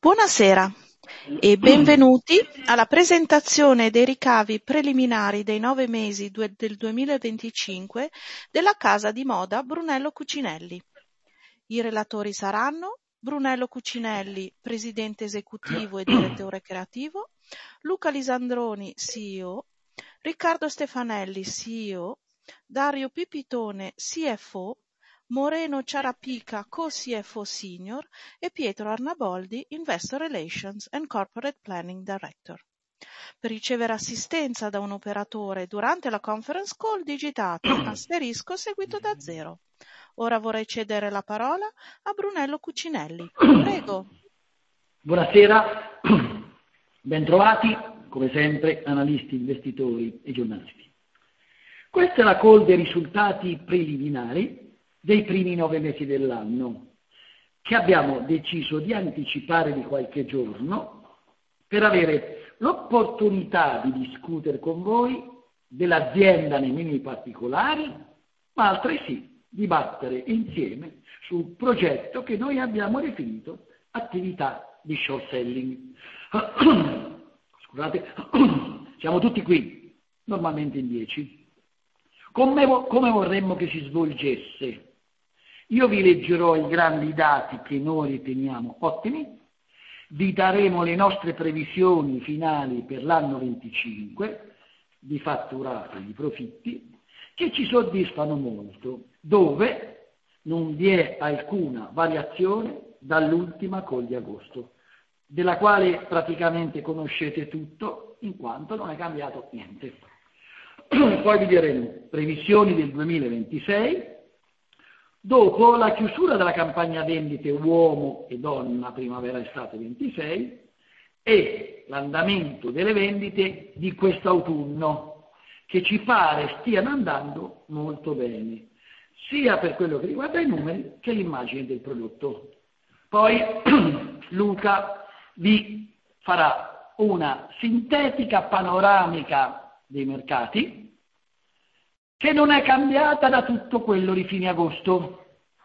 Buonasera e benvenuti alla presentazione dei ricavi preliminari dei 9 mesi del 2025 della casa di moda Brunello Cucinelli. I relatori saranno Brunello Cucinelli, presidente esecutivo e direttore creativo, Luca Lisandroni, CEO, Riccardo Stefanelli, CEO, Dario Pipitone, CFO, Moreno Ciarapica, co-CFO Senior e Pietro Arnaboldi, Investor Relations and Corporate Planning Director. Per ricevere assistenza da un operatore durante la conference call digitate asterisco seguito da 0. Ora vorrei cedere la parola a Brunello Cucinelli. Prego. Buonasera, bentrovati, come sempre, analisti, investitori e giornalisti. Questa è la call dei risultati preliminari dei primi 9 mesi dell'anno, che abbiamo deciso di anticipare di qualche giorno per avere l'opportunità di discutere con voi dell'azienda nei minimi particolari, ma altresì dibattere insieme sul progetto che noi abbiamo definito attività di short selling. Scusate, siamo tutti qui, normalmente in 10. Come vorremmo che si svolgesse? Io vi leggerò i grandi dati che noi riteniamo ottimi, vi daremo le nostre previsioni finali per l'anno 25 di fatturato e di profitti che ci soddisfano molto, dove non vi è alcuna variazione dall'ultima call di agosto, della quale praticamente conoscete tutto in quanto non è cambiato niente. Poi vi diremo previsioni del 2026, dopo la chiusura della campagna vendite uomo e donna primavera-estate 26 e l'andamento delle vendite di quest'autunno, che ci pare stiano andando molto bene, sia per quello che riguarda i numeri che l'immagine del prodotto. Poi Luca vi farà una sintetica panoramica dei mercati, che non è cambiata da tutto quello di fine agosto,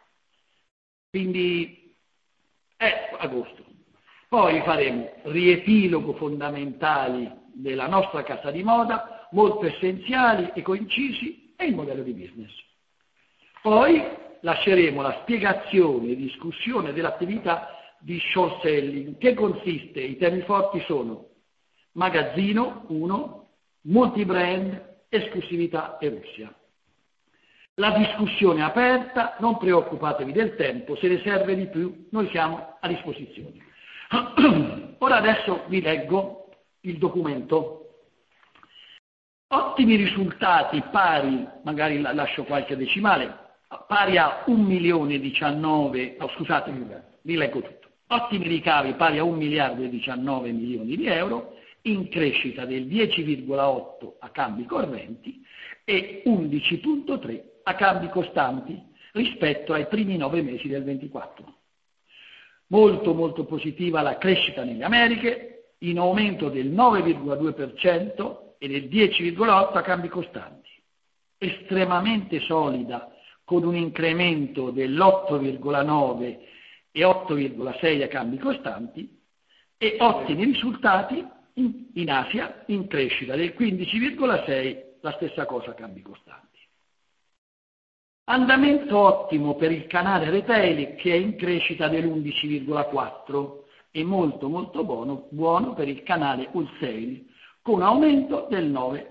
quindi è agosto. Poi faremo riepilogo fondamentali della nostra casa di moda, molto essenziali e concisi, e il modello di business. Poi lasceremo la spiegazione e discussione dell'attività di short selling, che consiste, i temi forti sono magazzino 1, multibrand, esclusività e Russia. La discussione è aperta, non preoccupatevi del tempo, se ne serve di più, noi siamo a disposizione. Ora adesso vi leggo il documento. Ottimi risultati pari, magari lascio qualche decimale, pari a 1.019.000, scusate, vi leggo tutto. Ottimi ricavi pari a 1.019 milioni di euro, in crescita del 10,8 a cambi correnti e 11,3 a cambi costanti rispetto ai primi 9 mesi del 24. Molto molto positiva la crescita nelle Americhe, in aumento del 9,2% e del 10,8 a cambi costanti. Estremamente solida, con un incremento dell'8,9 e 8,6 a cambi costanti, e ottimi risultati in Asia, in crescita del 15,6, la stessa cosa a cambi costanti. Andamento ottimo per il canale retail, che è in crescita dell'11,4, e molto molto buono per il canale wholesale, con aumento del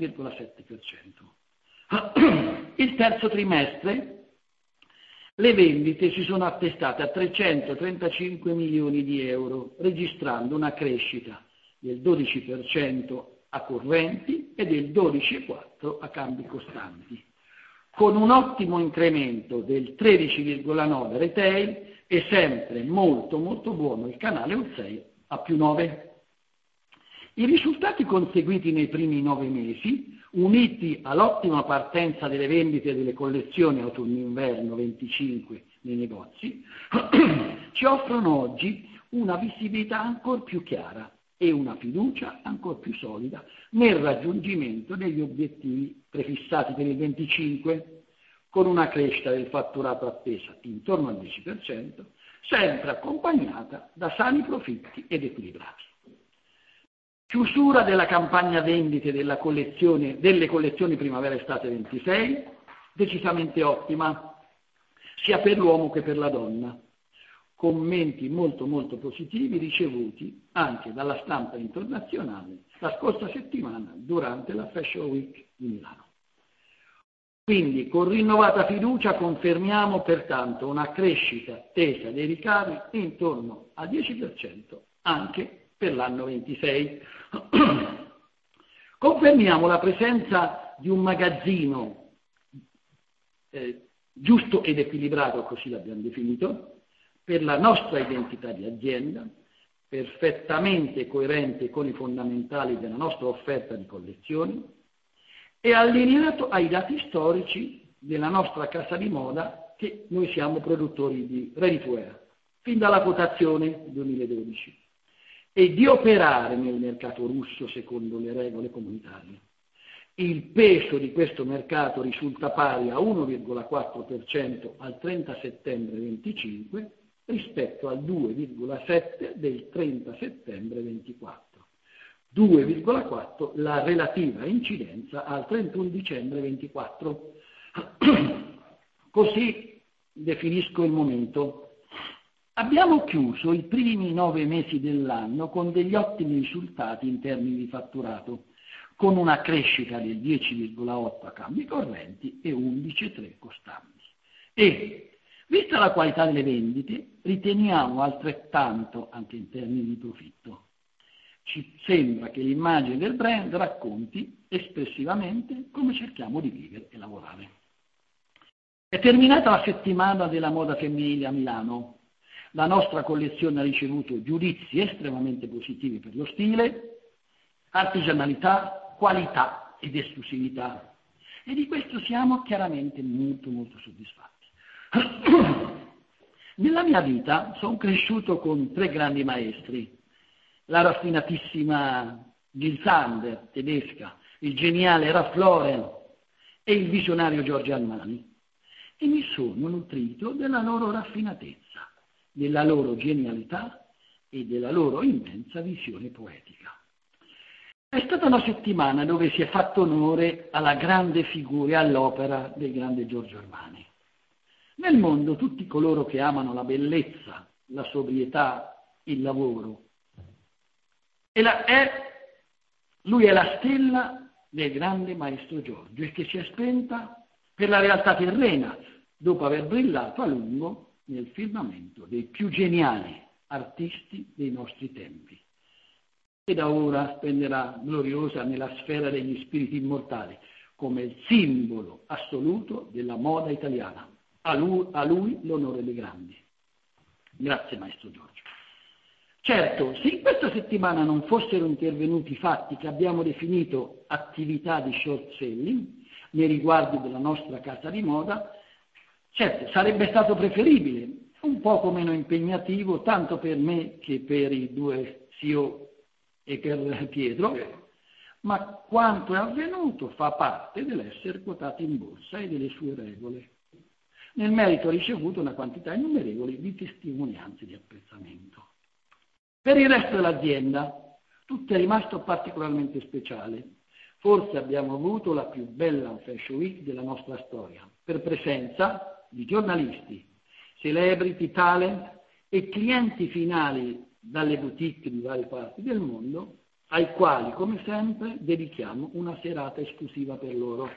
9,7%. Il terzo trimestre le vendite si sono attestate a 335 milioni di euro, registrando una crescita del 12% a correnti e del 12,4% a cambi costanti, con un ottimo incremento del 13,9% retail e sempre molto molto buono il canale wholesale a più 9%. I risultati conseguiti nei primi 9 mesi, uniti all'ottima partenza delle vendite delle collezioni autunno-inverno 25 nei negozi, ci offrono oggi una visibilità ancora più chiara e una fiducia ancora più solida nel raggiungimento degli obiettivi prefissati per il 25, con una crescita del fatturato attesa intorno al 10%, sempre accompagnata da sani profitti ed equilibrati. Chiusura della campagna vendite delle collezioni primavera-estate 26, decisamente ottima, sia per l'uomo che per la donna. Commenti molto molto positivi ricevuti anche dalla stampa internazionale la scorsa settimana durante la Fashion Week di Milano. Quindi con rinnovata fiducia confermiamo pertanto una crescita attesa dei ricavi intorno al 10% anche per l'anno 26. Confermiamo la presenza di un magazzino giusto ed equilibrato, così l'abbiamo definito, per la nostra identità di azienda, perfettamente coerente con i fondamentali della nostra offerta di collezioni e allineato ai dati storici della nostra casa di moda, che noi siamo produttori di ready to wear, fin dalla quotazione 2012, e di operare nel mercato russo secondo le regole comunitarie. Il peso di questo mercato risulta pari a 1,4% al 30 settembre 25 rispetto al 2,7 del 30 settembre 24. 2,4 la relativa incidenza al 31 dicembre 24. Così definisco il momento. Abbiamo chiuso i primi 9 mesi dell'anno con degli ottimi risultati in termini di fatturato, con una crescita del 10,8 a cambi correnti e 11,3 costanti. E, vista la qualità delle vendite, riteniamo altrettanto anche in termini di profitto. Ci sembra che l'immagine del brand racconti espressivamente come cerchiamo di vivere e lavorare. È terminata la settimana della moda femminile a Milano. La nostra collezione ha ricevuto giudizi estremamente positivi per lo stile, artigianalità, qualità ed esclusività. E di questo siamo chiaramente molto molto soddisfatti. Nella mia vita sono cresciuto con 3 grandi maestri, la raffinatissima Jill Sander, tedesca, il geniale Ralph Lauren e il visionario Giorgio Armani, e mi sono nutrito della loro raffinatezza, della loro genialità e della loro immensa visione poetica. È stata una settimana dove si è fatto onore alla grande figura e all'opera del grande Giorgio Armani. Nel mondo tutti coloro che amano la bellezza, la sobrietà, il lavoro, lui è la stella del grande maestro Giorgio, e che si è spenta per la realtà terrena, dopo aver brillato a lungo nel firmamento dei più geniali artisti dei nostri tempi. E da ora spenderà gloriosa nella sfera degli spiriti immortali, come il simbolo assoluto della moda italiana. A lui l'onore dei grandi. Grazie maestro Giorgio. Certo, se in questa settimana non fossero intervenuti i fatti che abbiamo definito attività di short selling nei riguardi della nostra casa di moda, certo sarebbe stato preferibile, un poco meno impegnativo, tanto per me che per i 2 CEO e per Pietro, ma quanto è avvenuto fa parte dell'essere quotati in borsa e delle sue regole. Nel merito ha ricevuto una quantità innumerevole di testimonianze di apprezzamento. Per il resto dell'azienda, tutto è rimasto particolarmente speciale. Forse abbiamo avuto la più bella Fashion Week della nostra storia, per presenza di giornalisti, celebrity, talent e clienti finali dalle boutique di varie parti del mondo, ai quali, come sempre, dedichiamo una serata esclusiva per loro.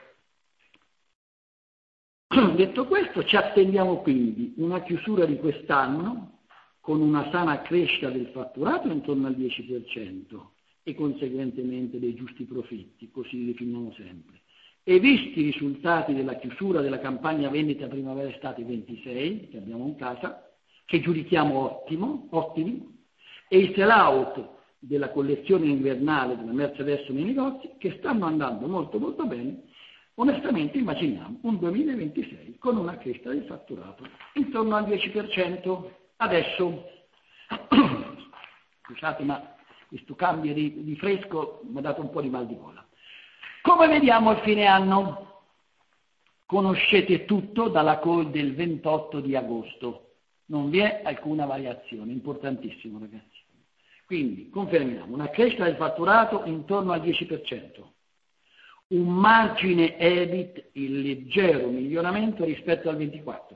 Detto questo, ci attendiamo quindi una chiusura di quest'anno con una sana crescita del fatturato intorno al 10% e conseguentemente dei giusti profitti, così li definiamo sempre. E visti i risultati della chiusura della campagna vendita primavera-estate 26, che abbiamo in casa, che giudichiamo ottimi, e il sell-out della collezione invernale della Mercedes nei negozi, che stanno andando molto molto bene, onestamente immaginiamo un 2026 con una crescita del fatturato intorno al 10%. Adesso, scusate, ma questo cambio di fresco mi ha dato un po' di mal di gola. Come vediamo il fine anno? Conoscete tutto dalla call del 28 di agosto. Non vi è alcuna variazione, importantissimo ragazzi. Quindi confermiamo una crescita del fatturato intorno al 10%, un margine EBIT in leggero miglioramento rispetto al 24%,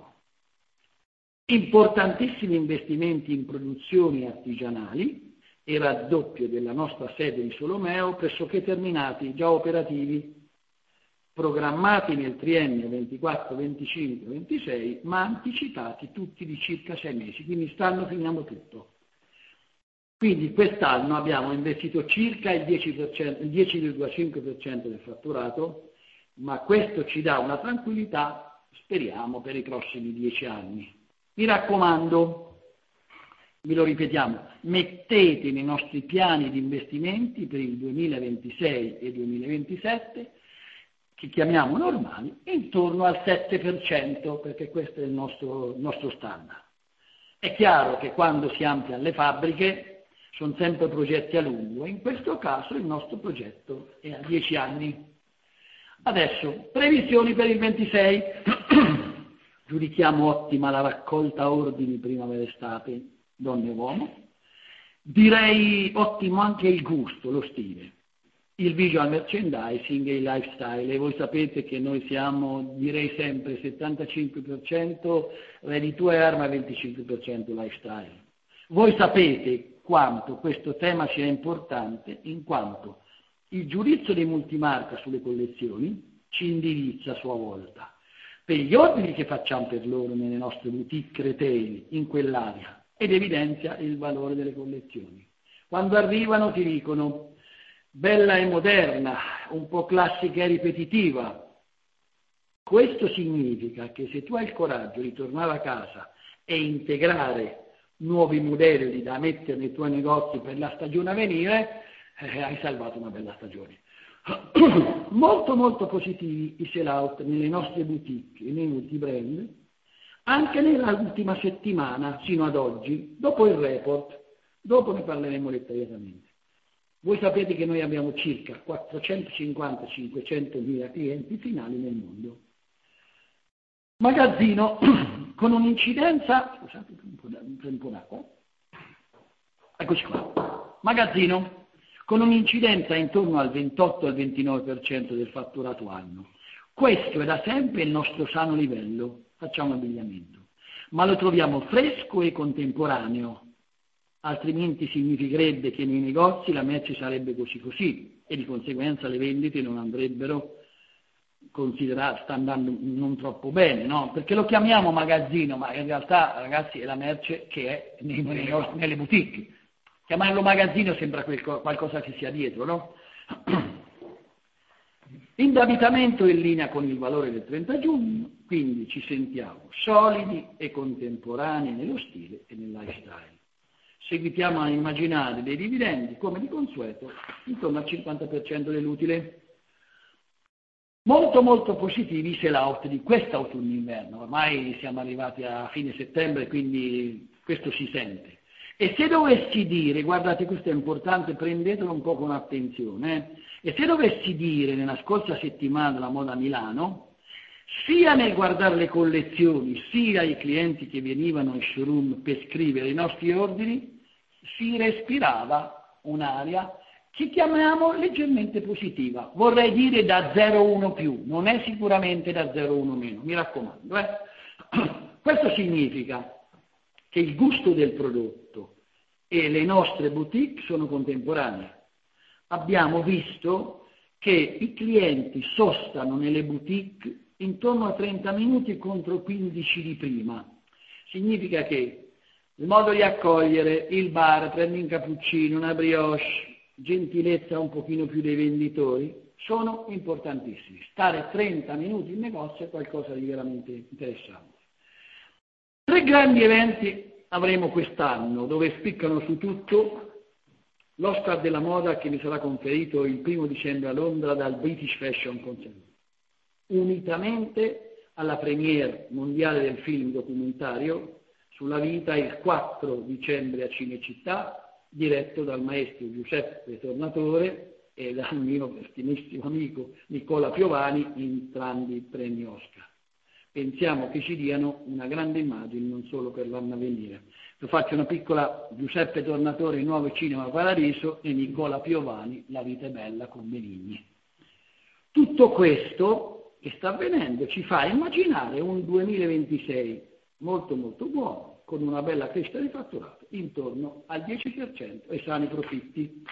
importantissimi investimenti in produzioni artigianali e raddoppio della nostra sede di Solomeo pressoché terminati, già operativi, programmati nel triennio 24, 25, 26, ma anticipati tutti di circa 6 mesi, quindi stanno finendo tutto. Quindi quest'anno abbiamo investito circa il 10%, il 10,5% del fatturato, ma questo ci dà una tranquillità, speriamo, per i prossimi 10 anni. Mi raccomando, ve lo ripetiamo, mettete nei nostri piani di investimenti per il 2026 e 2027, che chiamiamo normali, intorno al 7%, perché questo è il nostro standard. È chiaro che quando si ampliano le fabbriche sono sempre progetti a lungo, in questo caso il nostro progetto è a 10 anni. Adesso, previsioni per il 26. Giudichiamo ottima la raccolta ordini primavera-estate, donne e uomo. Direi ottimo anche il gusto, lo stile, il visual merchandising e il lifestyle. E voi sapete che noi siamo, direi sempre, 75% ready to wear, ma 25% lifestyle. Voi sapete quanto questo tema sia importante, in quanto il giudizio di multimarca sulle collezioni ci indirizza a sua volta per gli ordini che facciamo per loro nelle nostre boutique retail in quell'area ed evidenzia il valore delle collezioni. Quando arrivano ti dicono bella e moderna, un po' classica e ripetitiva. Questo significa che se tu hai il coraggio di tornare a casa e integrare nuovi modelli da mettere nei tuoi negozi per la stagione a venire, hai salvato una bella stagione. Molto molto positivi i sell-out nelle nostre boutique e nei multibrand, anche nella ultima settimana sino ad oggi, dopo il report, dopo ne parleremo dettagliatamente. Voi sapete che noi abbiamo circa 450-500 mila clienti finali nel mondo. Magazzino con un'incidenza, scusate un po' d'acqua, eccoci qua, magazzino con un'incidenza intorno al 28 al 29% del fatturato anno. Questo è da sempre il nostro sano livello, facciamo abbigliamento, ma lo troviamo fresco e contemporaneo, altrimenti significherebbe che nei negozi la merce sarebbe così e di conseguenza le vendite non andrebbero considerate, sta andando non troppo bene, no? Perché lo chiamiamo magazzino, ma in realtà ragazzi è la merce che è nelle boutique. Chiamarlo magazzino sembra qualcosa che sia dietro, no? Indebitamento in linea con il valore del 30 giugno, quindi ci sentiamo solidi e contemporanei nello stile e nel lifestyle. Seguitiamo a immaginare dei dividendi, come di consueto, intorno al 50% dell'utile. Molto molto positivi i sell-out di quest'autunno-inverno, ormai siamo arrivati a fine settembre, quindi questo si sente. E se dovessi dire, guardate questo è importante, prendetelo un po' con attenzione, e se dovessi dire nella scorsa settimana la Moda Milano, sia nel guardare le collezioni, sia ai clienti che venivano in showroom per scrivere i nostri ordini, si respirava un'aria che chiamiamo leggermente positiva, vorrei dire da 0,1 più, non è sicuramente da 0,1 meno, mi raccomando. Questo significa che il gusto del prodotto e le nostre boutique sono contemporanee. Abbiamo visto che i clienti sostano nelle boutique intorno a 30 minuti contro 15 di prima. Significa che il modo di accogliere, il bar, prendi un cappuccino, una brioche, gentilezza un pochino più dei venditori, sono importantissimi. Stare 30 minuti in negozio è qualcosa di veramente interessante. 3 grandi eventi avremo quest'anno, dove spiccano su tutto l'Oscar della moda che mi sarà conferito il 1 dicembre a Londra dal British Fashion Council, unitamente alla premiere mondiale del film documentario sulla vita il 4 dicembre a Cinecittà, diretto dal maestro Giuseppe Tornatore e dal mio stimissimo amico Nicola Piovani, entrambi premi Oscar. pensiamo che ci diano una grande immagine non solo per l'anno a venire. Faccio una piccola: Giuseppe Tornatore, Il nuovo cinema Paradiso, e Nicola Piovani, La vita è bella con Benigni. Tutto questo che sta avvenendo ci fa immaginare un 2026 molto molto buono, con una bella crescita di fatturato intorno al 10% e sani profitti.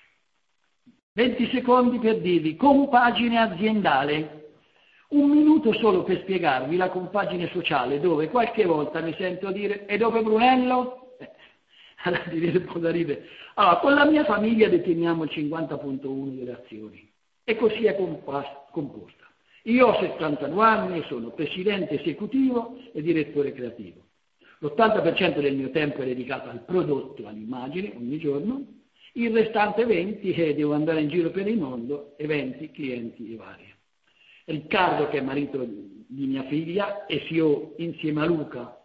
20 secondi per dirvi compagine aziendale. Un minuto solo per spiegarvi la compagine sociale, dove qualche volta mi sento dire: e dove Brunello? Allora direte un po' da ridere. Allora, con la mia famiglia deteniamo il 50,1 delle azioni, e così è composta. Io ho 72 anni e sono presidente esecutivo e direttore creativo. L'80% del mio tempo è dedicato al prodotto, all'immagine, ogni giorno. Il restante 20 devo andare in giro per il mondo, eventi, clienti e vari. Riccardo, che è marito di mia figlia e CEO insieme a Luca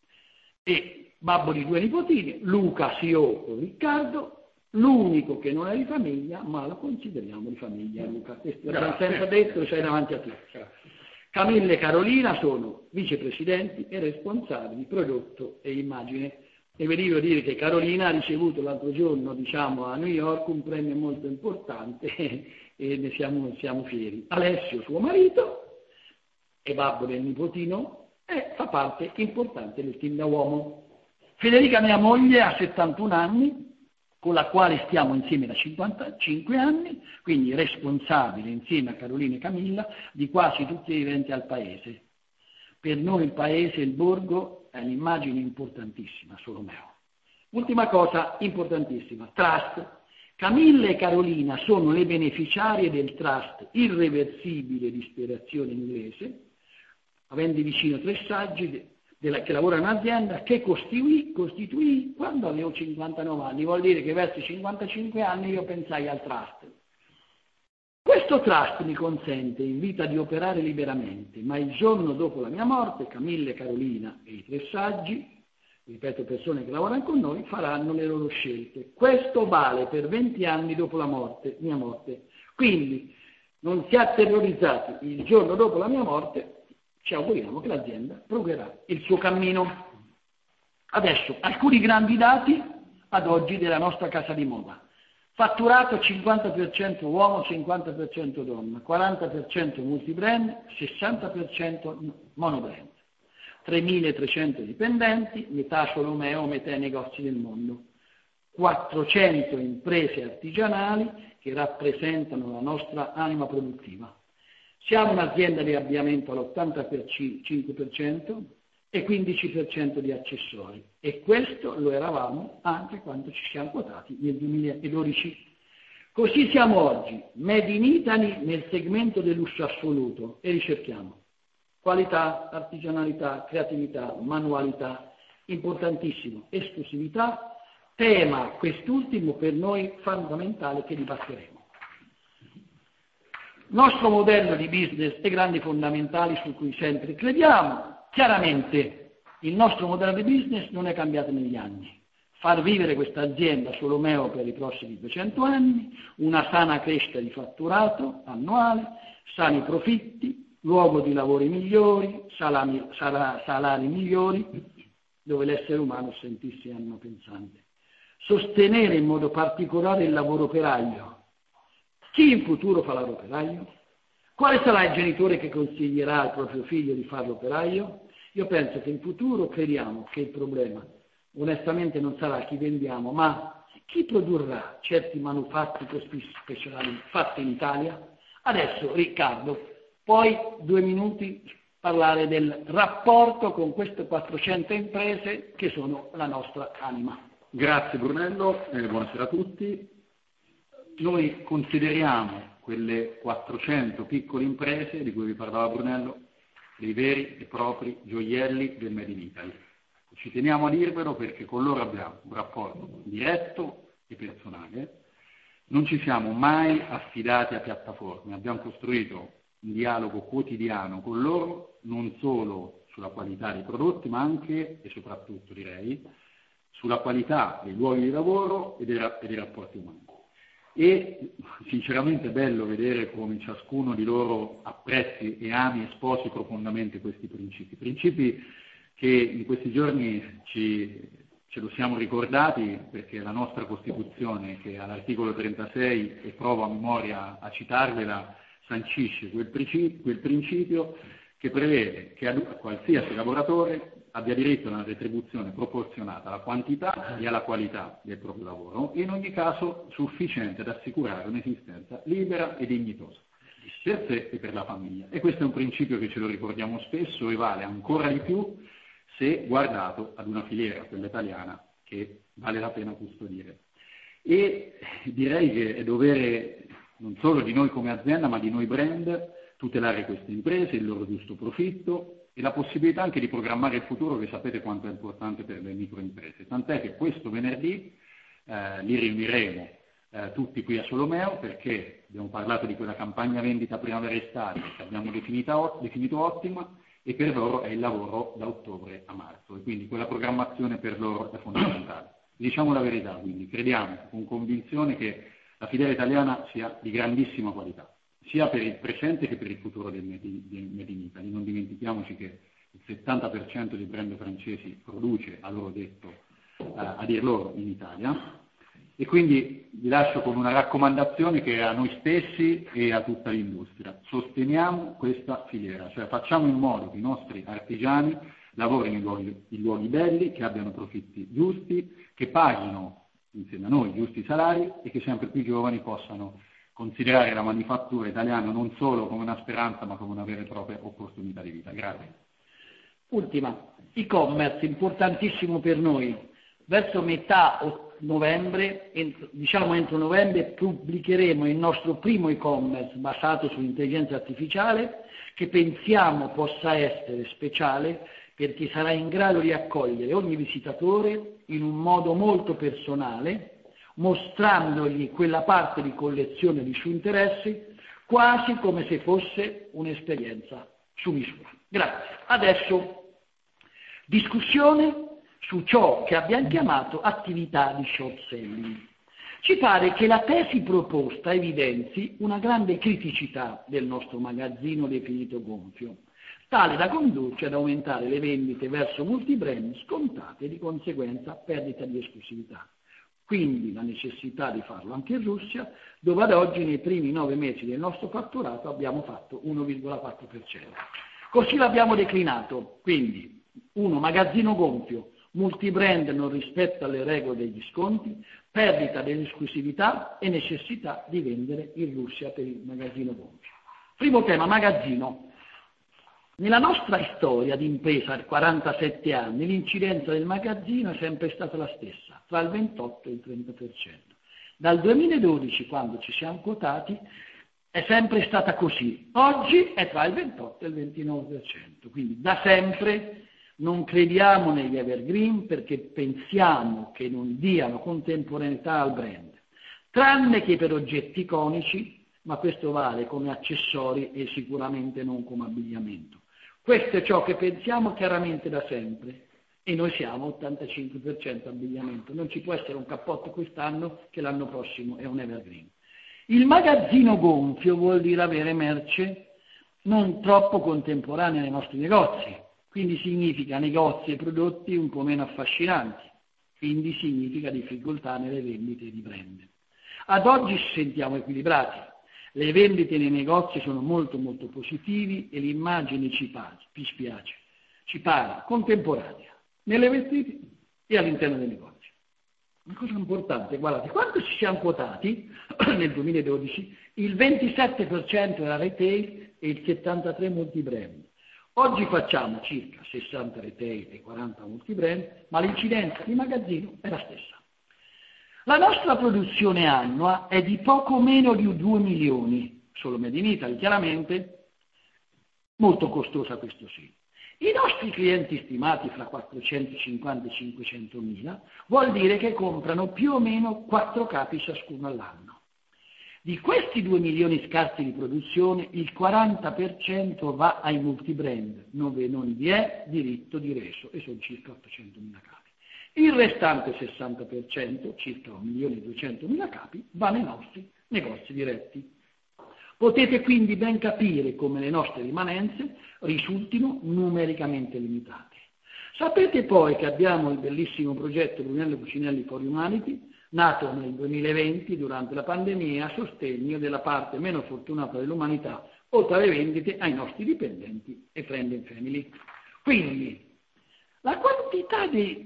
e babbo di 2 nipotini, Luca CEO con Riccardo, l'unico che non è di famiglia, ma lo consideriamo di famiglia Luca. Questo l'abbiamo sempre detto, c'è davanti a tutti. Camilla e Carolina sono vicepresidenti e responsabili di prodotto e immagine. E vi devo dire che Carolina ha ricevuto l'altro giorno, a New York, un premio molto importante e ne siamo fieri. Alessio, suo marito, e babbo del nipotino, fa parte importante del team da uomo. Federica, mia moglie, ha 71 anni, con la quale stiamo insieme da 55 anni, quindi responsabile insieme a Carolina e Camilla di quasi tutti gli eventi al paese. Per noi il paese, il borgo, è un'immagine importantissima, Solomeo. Ultima cosa importantissima, trust. Camilla e Carolina sono le beneficiarie del trust irreversibile di ispirazione inglese, avendo vicino 3 saggi che lavorano in azienda, che costituì quando avevo 59 anni. Vuol dire che verso i 55 anni io pensai al trust. Questo trust mi consente in vita di operare liberamente, ma il giorno dopo la mia morte, Camilla e Carolina e i 3 saggi, ripeto, persone che lavorano con noi, faranno le loro scelte. Questo vale per 20 anni dopo la mia morte. Quindi non siate terrorizzati, il giorno dopo la mia morte ci auguriamo che l'azienda progrederà il suo cammino. Adesso, alcuni grandi dati ad oggi della nostra casa di moda. Fatturato 50% uomo, 50% donna, 40% multibrand, 60% monobrand. 3.300 dipendenti, metà Solomeo, metà negozi del mondo. 400 imprese artigianali che rappresentano la nostra anima produttiva. Siamo un'azienda di abbigliamento all'85% e 15% di accessori, e questo lo eravamo anche quando ci siamo quotati nel 2012. Così siamo oggi, made in Italy nel segmento del lusso assoluto, e ricerchiamo qualità, artigianalità, creatività, manualità, importantissimo, esclusività, tema quest'ultimo per noi fondamentale che dibatteremo. Nostro modello di business e grandi fondamentali su cui sempre crediamo. Chiaramente il nostro modello di business non è cambiato negli anni. Far vivere questa azienda Solomeo per i prossimi 200 anni, una sana crescita di fatturato annuale, sani profitti, luogo di lavori migliori, salari migliori, dove l'essere umano sentirsi anima pensante. Sostenere in modo particolare il lavoro operaio. Chi in futuro fa l'operaio? Quale sarà il genitore che consiglierà al proprio figlio di fare l'operaio? Io penso che in futuro crediamo che il problema onestamente non sarà chi vendiamo, ma chi produrrà certi manufatti così speciali fatti in Italia. Adesso Riccardo, poi 2 minuti parlare del rapporto con queste 400 imprese che sono la nostra anima. Grazie Brunello, buonasera a tutti. Noi consideriamo quelle 400 piccole imprese di cui vi parlava Brunello dei veri e propri gioielli del Made in Italy. Ci teniamo a dirvelo perché con loro abbiamo un rapporto diretto e personale, non ci siamo mai affidati a piattaforme, abbiamo costruito un dialogo quotidiano con loro, non solo sulla qualità dei prodotti, ma anche e soprattutto, direi, sulla qualità dei luoghi di lavoro e dei rapporti umani. e sinceramente è bello vedere come ciascuno di loro apprezzi e ami e sposi profondamente questi principi che in questi giorni ce lo siamo ricordati, perché la nostra Costituzione, che all'articolo 36, e provo a memoria a citarvela, sancisce quel principio che prevede che qualsiasi lavoratore abbia diritto a una retribuzione proporzionata alla quantità e alla qualità del proprio lavoro e in ogni caso sufficiente ad assicurare un'esistenza libera e dignitosa per sé e per la famiglia. E questo è un principio che ce lo ricordiamo spesso e vale ancora di più se guardato ad una filiera, quella italiana, che vale la pena custodire. E direi che è dovere non solo di noi come azienda, ma di noi brand, tutelare queste imprese, il loro giusto profitto e la possibilità anche di programmare il futuro, che sapete quanto è importante per le microimprese. Tant'è che questo venerdì li riuniremo tutti qui a Solomeo, perché abbiamo parlato di quella campagna vendita primavera-estate che abbiamo definito ottima, e per loro è il lavoro da ottobre a marzo, e quindi quella programmazione per loro è fondamentale. Diciamo la verità, quindi crediamo con convinzione che la filiera italiana sia di grandissima qualità, sia per il presente che per il futuro del Made in Italy. Non dimentichiamoci che il 70% dei brand francesi produce, a loro detto, a dir loro, in Italia. E quindi vi lascio con una raccomandazione che è a noi stessi e a tutta l'industria: sosteniamo questa filiera, cioè facciamo in modo che i nostri artigiani lavorino in luoghi belli, che abbiano profitti giusti, che paghino insieme a noi giusti salari e che sempre più giovani possano considerare la manifattura italiana non solo come una speranza ma come una vera e propria opportunità di vita. Grazie. Ultima, e-commerce, importantissimo per noi. Verso metà novembre, entro novembre, pubblicheremo il nostro primo e-commerce basato sull'intelligenza artificiale, che pensiamo possa essere speciale perché sarà in grado di accogliere ogni visitatore in un modo molto personale, mostrandogli quella parte di collezione di suoi interessi, quasi come se fosse un'esperienza su misura. Grazie. Adesso discussione su ciò che abbiamo chiamato attività di short selling. Ci pare che la tesi proposta evidenzi una grande criticità del nostro magazzino definito gonfio, tale da condurci ad aumentare le vendite verso multibrand scontate e di conseguenza perdita di esclusività. Quindi la necessità di farlo anche in Russia, dove ad oggi nei primi 9 mesi del nostro fatturato abbiamo fatto 1,4%. Così l'abbiamo declinato, quindi magazzino gonfio, multibrand non rispetta le regole degli sconti, perdita dell'esclusività e necessità di vendere in Russia per il magazzino gonfio. Primo tema, magazzino. Nella nostra storia di impresa, 47 anni, l'incidenza del magazzino è sempre stata la stessa, tra il 28 e il 30%. Dal 2012, quando ci siamo quotati, è sempre stata così. Oggi è tra il 28 e il 29%. Quindi da sempre non crediamo negli evergreen perché pensiamo che non diano contemporaneità al brand, tranne che per oggetti iconici, ma questo vale come accessori e sicuramente non come abbigliamento. Questo è ciò che pensiamo chiaramente da sempre e noi siamo 85% abbigliamento. Non ci può essere un cappotto quest'anno che l'anno prossimo è un evergreen. Il magazzino gonfio vuol dire avere merce non troppo contemporanea nei nostri negozi, quindi significa negozi e prodotti un po' meno affascinanti, quindi significa difficoltà nelle vendite di brand. Ad oggi ci sentiamo equilibrati. Le vendite nei negozi sono molto molto positivi e l'immagine ci piace, ci pare contemporanea, nelle vestiti e all'interno dei negozi. Una cosa importante, guardate, quando ci siamo quotati nel 2012, il 27% era retail e il 73% multibrand. Oggi facciamo circa 60 retail e 40 multibrand, ma l'incidenza di magazzino è la stessa. La nostra produzione annua è di poco meno di 2 milioni, solo Made in Italy, chiaramente molto costosa questo sì. I nostri clienti stimati fra 450 e 500 mila vuol dire che comprano più o meno 4 capi ciascuno all'anno. Di questi 2 milioni scarsi di produzione, il 40% va ai multibrand, dove non vi è diritto di reso e sono circa 800 mila capi. Il restante 60%, circa 1.200.000 capi, va nei nostri negozi diretti. Potete quindi ben capire come le nostre rimanenze risultino numericamente limitate. Sapete poi che abbiamo il bellissimo progetto Brunello Cucinelli for Humanity, nato nel 2020 durante la pandemia a sostegno della parte meno fortunata dell'umanità, oltre alle vendite ai nostri dipendenti e friend and family. Quindi la quantità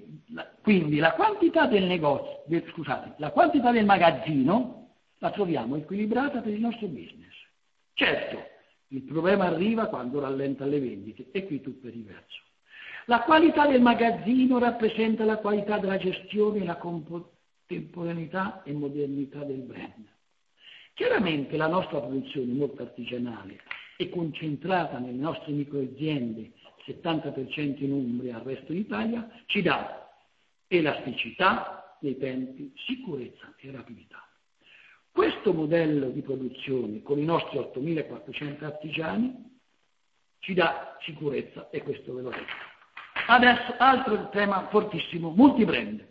del magazzino la troviamo equilibrata per il nostro business. Certo, il problema arriva quando rallenta le vendite e qui tutto è diverso. La qualità del magazzino rappresenta la qualità della gestione e la contemporaneità e modernità del brand. Chiaramente la nostra produzione molto artigianale è concentrata nelle nostre microaziende, 70% in Umbria, al resto d'Italia, ci dà elasticità nei tempi, sicurezza e rapidità. Questo modello di produzione con i nostri 8.400 artigiani ci dà sicurezza e questo ve lo dico. Adesso altro tema fortissimo, multibrand.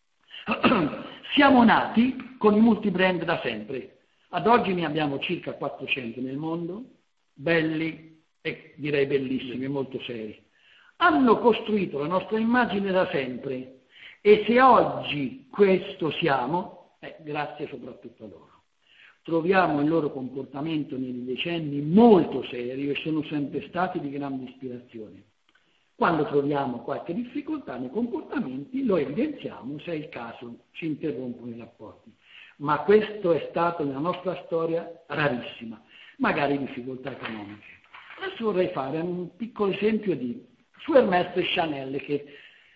Siamo nati con i multibrand da sempre. Ad oggi ne abbiamo circa 400 nel mondo, belli e direi bellissimi e molto seri. Hanno costruito la nostra immagine da sempre e se oggi questo siamo, grazie soprattutto a loro. Troviamo il loro comportamento nei decenni molto serio e sono sempre stati di grande ispirazione. Quando troviamo qualche difficoltà nei comportamenti lo evidenziamo, se è il caso ci interrompono i rapporti. Ma questo è stato nella nostra storia rarissima, magari difficoltà economiche. Adesso vorrei fare un piccolo esempio su Hermès e Chanel, che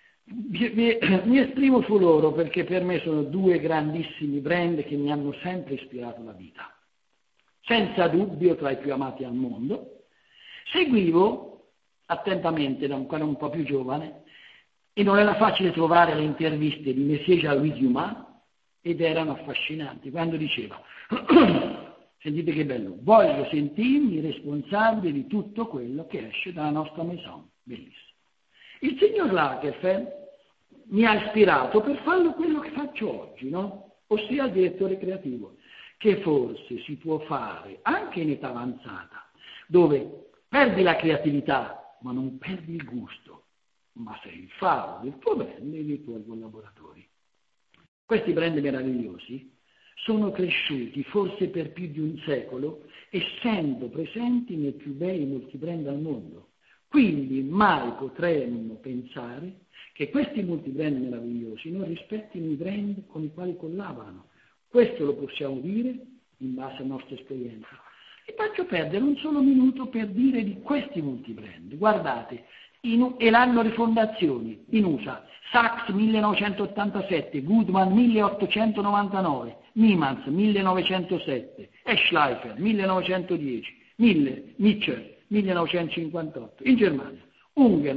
mi esprimo su loro perché per me sono due grandissimi brand che mi hanno sempre ispirato la vita. Senza dubbio tra i più amati al mondo. Seguivo attentamente, da ancora un po' più giovane, e non era facile trovare le interviste di Monsieur Jean-Louis Dumas, ed erano affascinanti, quando diceva, sentite che bello, voglio sentirmi responsabile di tutto quello che esce dalla nostra maison, bellissimo. Il signor Lagerfeld mi ha ispirato per fare quello che faccio oggi, no? Ossia il direttore creativo, che forse si può fare anche in età avanzata, dove perdi la creatività, ma non perdi il gusto, ma sei il faro del tuo brand e dei tuoi collaboratori. Questi brand meravigliosi sono cresciuti forse per più di un secolo, essendo presenti nei più bei multibrand al mondo. Quindi mai potremmo pensare che questi multibrand meravigliosi non rispettino i brand con i quali collaborano. Questo lo possiamo dire in base alla nostra esperienza. E faccio perdere un solo minuto per dire di questi multibrand. Guardate, e l'anno di fondazione in USA, Saks 1987, Goodman 1899, Niemans 1907, Schleifer 1910, Mitchell 1958, in Germania, Unger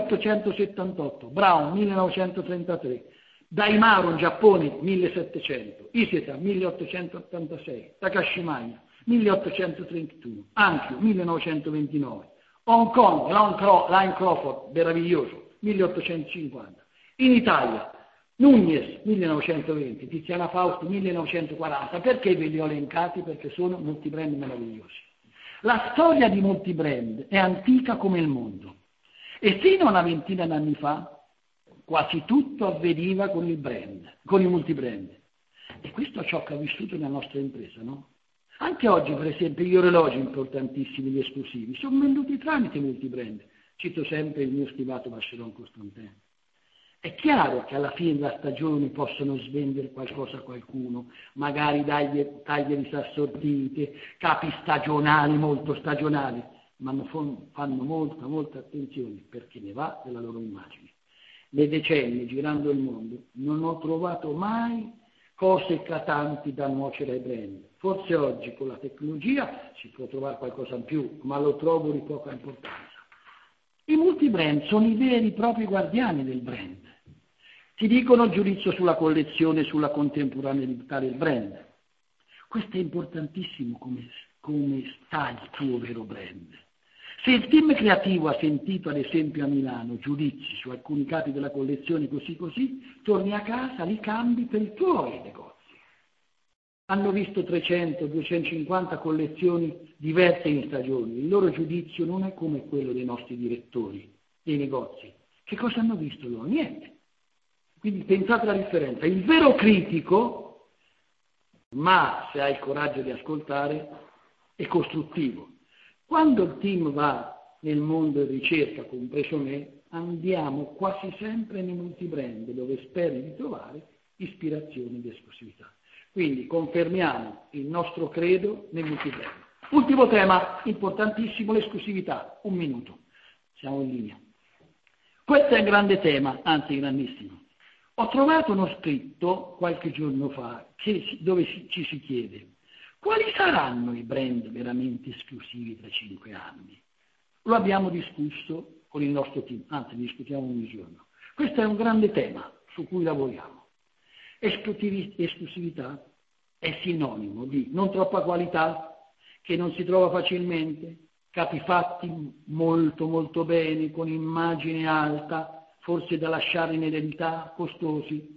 1878, Braun 1933, Daimaru in Giappone 1700, Isetan 1886, Takashimaya 1831, Hankyu 1929, Hong Kong, Line Crawford, meraviglioso, 1850. In Italia, Nunez, 1920, Tiziana Fausti, 1940. Perché ve li ho elencati? Perché sono multibrand meravigliosi. La storia di multibrand è antica come il mondo e fino a una ventina d'anni fa quasi tutto avveniva con il multibrand. E questo è ciò che ho vissuto nella nostra impresa, no? Anche oggi, per esempio, gli orologi importantissimi, gli esclusivi, sono venduti tramite multibrand. Cito sempre il mio stimato Vacheron Constantin. È chiaro che alla fine della stagione possono svendere qualcosa a qualcuno, magari taglie disassortite, capi stagionali, molto stagionali, ma fanno molta attenzione perché ne va della loro immagine. Nei decenni, girando il mondo, non ho trovato mai cose eclatanti da nuocere ai brand. Forse oggi con la tecnologia si può trovare qualcosa in più, ma lo trovo di poca importanza. I multibrand sono i veri e propri guardiani del brand. Ti dicono giudizio sulla collezione, sulla contemporaneità del brand. Questo è importantissimo come sta il tuo vero brand. Se il team creativo ha sentito ad esempio a Milano giudizi su alcuni capi della collezione così, torni a casa, li cambi per i tuoi negozi. Hanno visto 300, 250 collezioni diverse in stagioni, il loro giudizio non è come quello dei nostri direttori dei negozi. Che cosa hanno visto loro? Niente. Quindi pensate alla differenza. Il vero critico, ma se ha il coraggio di ascoltare, è costruttivo. Quando il team va nel mondo di ricerca, compreso me, andiamo quasi sempre nei multibrand dove speri di trovare ispirazione ed esclusività. Quindi confermiamo il nostro credo nei multibrand. Ultimo tema, importantissimo, l'esclusività. 1 minuto, siamo in linea. Questo è un grande tema, anzi grandissimo. Ho trovato uno scritto qualche giorno fa dove ci si chiede quali saranno i brand veramente esclusivi tra 5 anni. Lo abbiamo discusso con il nostro team, anzi discutiamo ogni giorno. Questo è un grande tema su cui lavoriamo. Esclusività è sinonimo di non troppa qualità, che non si trova facilmente, capi fatti molto molto bene, con immagine alta, forse da lasciare in eredità, costosi.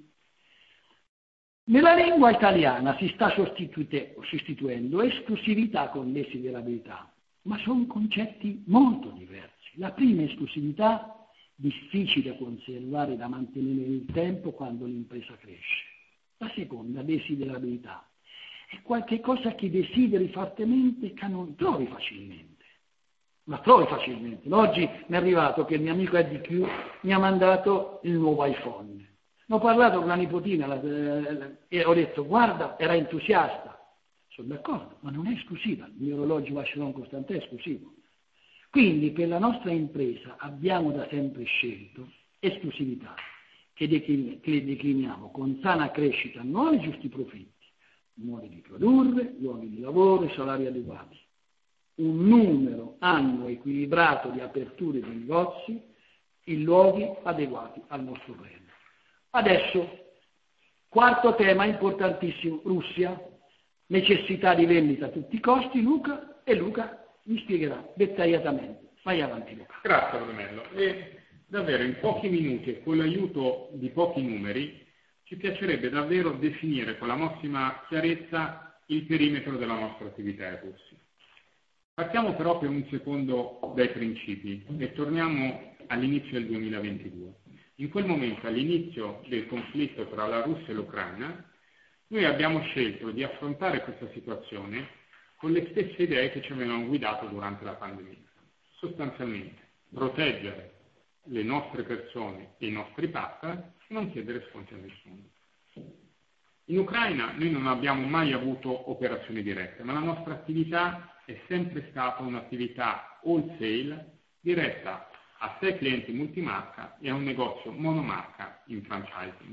Nella lingua italiana si sta sostituendo esclusività con desiderabilità, ma sono concetti molto diversi. La prima esclusività, difficile da conservare, da mantenere nel tempo quando l'impresa cresce. La seconda, desiderabilità, è qualche cosa che desideri fortemente che non trovi facilmente. La trovi facilmente. Oggi mi è arrivato che il mio amico EDQ mi ha mandato il nuovo iPhone. Ho parlato con la nipotina e ho detto, guarda, era entusiasta. Sono d'accordo, ma non è esclusiva. Il mio orologio Vacheron Constantin è esclusivo. Quindi per la nostra impresa abbiamo da sempre scelto esclusività, che decliniamo con sana crescita, nuovi giusti profitti, modi di produrre, luoghi di lavoro e salari adeguati. Un numero annuo equilibrato di aperture di negozi in luoghi adeguati al nostro brand. Adesso, quarto tema importantissimo, Russia, necessità di vendita a tutti i costi, Luca mi spiegherà dettagliatamente. Vai avanti Luca. Grazie Brunello. E davvero in pochi minuti e con l'aiuto di pochi numeri ci piacerebbe davvero definire con la massima chiarezza il perimetro della nostra attività in Russia. Partiamo però per un secondo dai principi e torniamo all'inizio del 2022. In quel momento, all'inizio del conflitto tra la Russia e l'Ucraina, noi abbiamo scelto di affrontare questa situazione con le stesse idee che ci avevano guidato durante la pandemia. Sostanzialmente, proteggere le nostre persone e i nostri partner e non chiedere sconti a nessuno. In Ucraina noi non abbiamo mai avuto operazioni dirette, ma la nostra attività è sempre stata un'attività wholesale diretta a 6 clienti multimarca e a un negozio monomarca in franchising.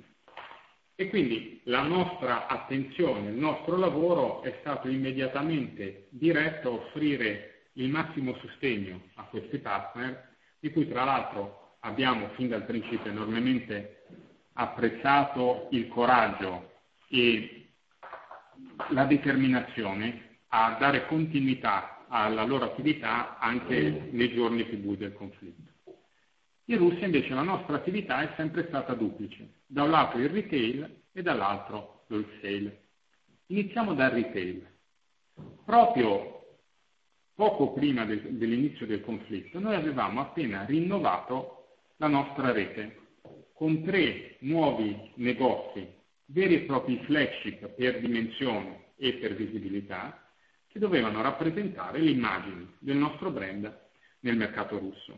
E quindi la nostra attenzione, il nostro lavoro è stato immediatamente diretto a offrire il massimo sostegno a questi partner, di cui tra l'altro abbiamo fin dal principio enormemente apprezzato il coraggio e la determinazione a dare continuità alla loro attività anche nei giorni più bui del conflitto. In Russia invece la nostra attività è sempre stata duplice, da un lato il retail e dall'altro l'wholesale. Iniziamo dal retail. Proprio poco prima dell'inizio del conflitto noi avevamo appena rinnovato la nostra rete con 3 nuovi negozi, veri e propri flagship per dimensione e per visibilità, che dovevano rappresentare le immagini del nostro brand nel mercato russo.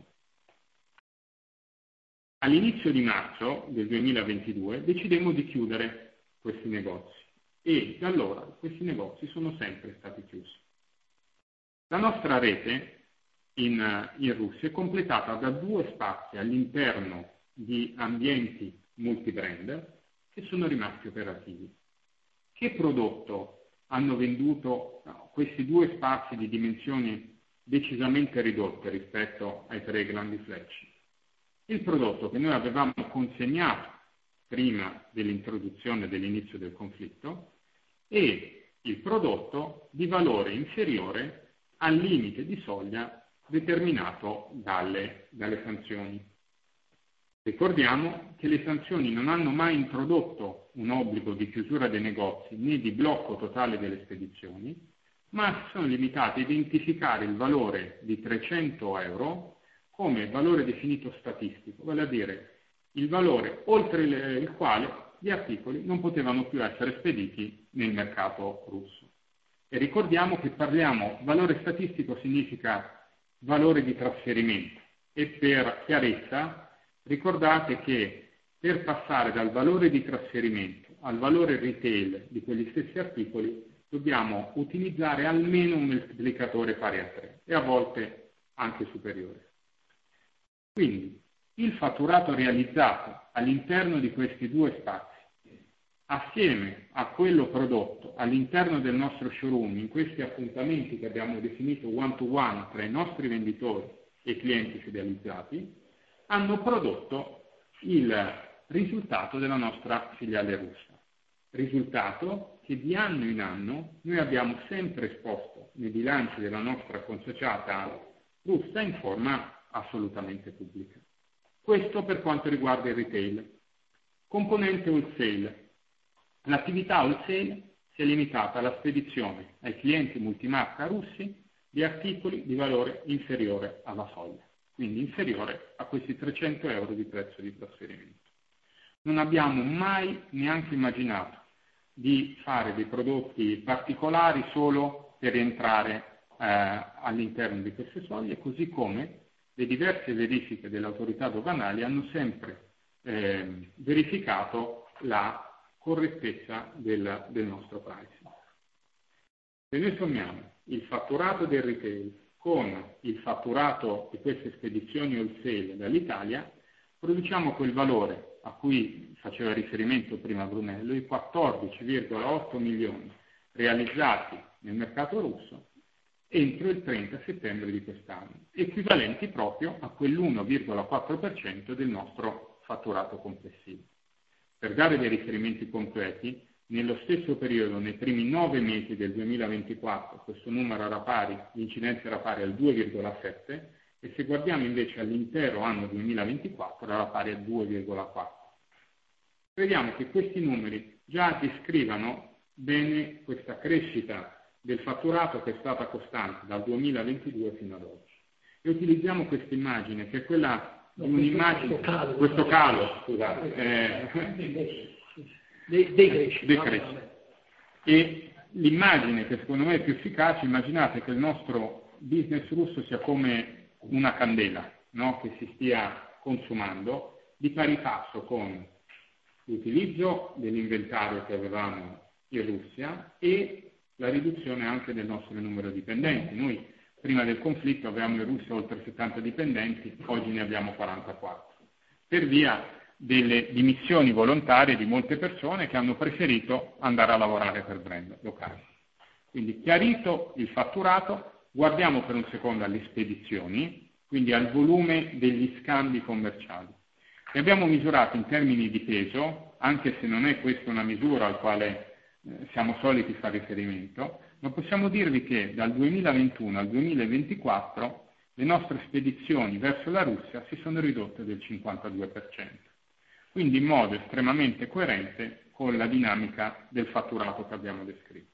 All'inizio di marzo del 2022 decidemmo di chiudere questi negozi e da allora questi negozi sono sempre stati chiusi. La nostra rete in Russia è completata da 2 spazi all'interno di ambienti multibrand che sono rimasti operativi. Che prodotto hanno venduto questi 2 spazi di dimensioni decisamente ridotte rispetto ai 3 grandi flagship? Il prodotto che noi avevamo consegnato prima dell'introduzione dell'inizio del conflitto e il prodotto di valore inferiore al limite di soglia determinato dalle sanzioni. Ricordiamo che le sanzioni non hanno mai introdotto un obbligo di chiusura dei negozi né di blocco totale delle spedizioni, ma si sono limitate a identificare il valore di 300 euro come valore definito statistico, vale a dire il valore oltre il quale gli articoli non potevano più essere spediti nel mercato russo. E ricordiamo che valore statistico significa valore di trasferimento, e per chiarezza ricordate che per passare dal valore di trasferimento al valore retail di quegli stessi articoli dobbiamo utilizzare almeno un moltiplicatore pari a 3 e a volte anche superiore. Quindi il fatturato realizzato all'interno di questi due spazi, assieme a quello prodotto all'interno del nostro showroom, in questi appuntamenti che abbiamo definito one-to-one tra i nostri venditori e i clienti fidelizzati, hanno prodotto il risultato della nostra filiale russa. Risultato che di anno in anno noi abbiamo sempre esposto nei bilanci della nostra consociata russa in forma assolutamente pubblica. Questo per quanto riguarda il retail. Componente wholesale. L'attività wholesale si è limitata alla spedizione ai clienti multimarca russi di articoli di valore inferiore alla soglia, quindi inferiore a questi 300 euro di prezzo di trasferimento. Non abbiamo mai neanche immaginato di fare dei prodotti particolari solo per entrare all'interno di queste soglie, così come le diverse verifiche delle autorità doganali hanno sempre verificato la correttezza del nostro pricing. Se noi sommiamo il fatturato del retail con il fatturato di queste spedizioni wholesale dall'Italia, produciamo quel valore a cui faceva riferimento prima Brunello, i 14,8 milioni realizzati nel mercato russo entro il 30 settembre di quest'anno, equivalenti proprio a quell'1,4% del nostro fatturato complessivo. Per dare dei riferimenti completi, nello stesso periodo, nei primi 9 mesi del 2024, questo numero era pari, l'incidenza era pari al 2,7, e se guardiamo invece all'intero anno 2024 era pari al 2,4. Crediamo che questi numeri già descrivano bene questa crescita del fatturato che è stata costante dal 2022 fino ad oggi. E utilizziamo questa immagine, che è quella di un'immagine, questo calo, scusate, decresce. E l'immagine che secondo me è più efficace, immaginate che il nostro business russo sia come una candela, no? Che si stia consumando di pari passo con l'utilizzo dell'inventario che avevamo in Russia e la riduzione anche del nostro numero di dipendenti. Noi prima del conflitto avevamo in Russia oltre 70 dipendenti, oggi ne abbiamo 44, per via delle dimissioni volontarie di molte persone che hanno preferito andare a lavorare per brand locali. Quindi chiarito il fatturato, guardiamo per un secondo alle spedizioni, quindi al volume degli scambi commerciali. Li abbiamo misurati in termini di peso, anche se non è questa una misura al quale siamo soliti fare riferimento, ma possiamo dirvi che dal 2021 al 2024 le nostre spedizioni verso la Russia si sono ridotte del 52%, quindi in modo estremamente coerente con la dinamica del fatturato che abbiamo descritto.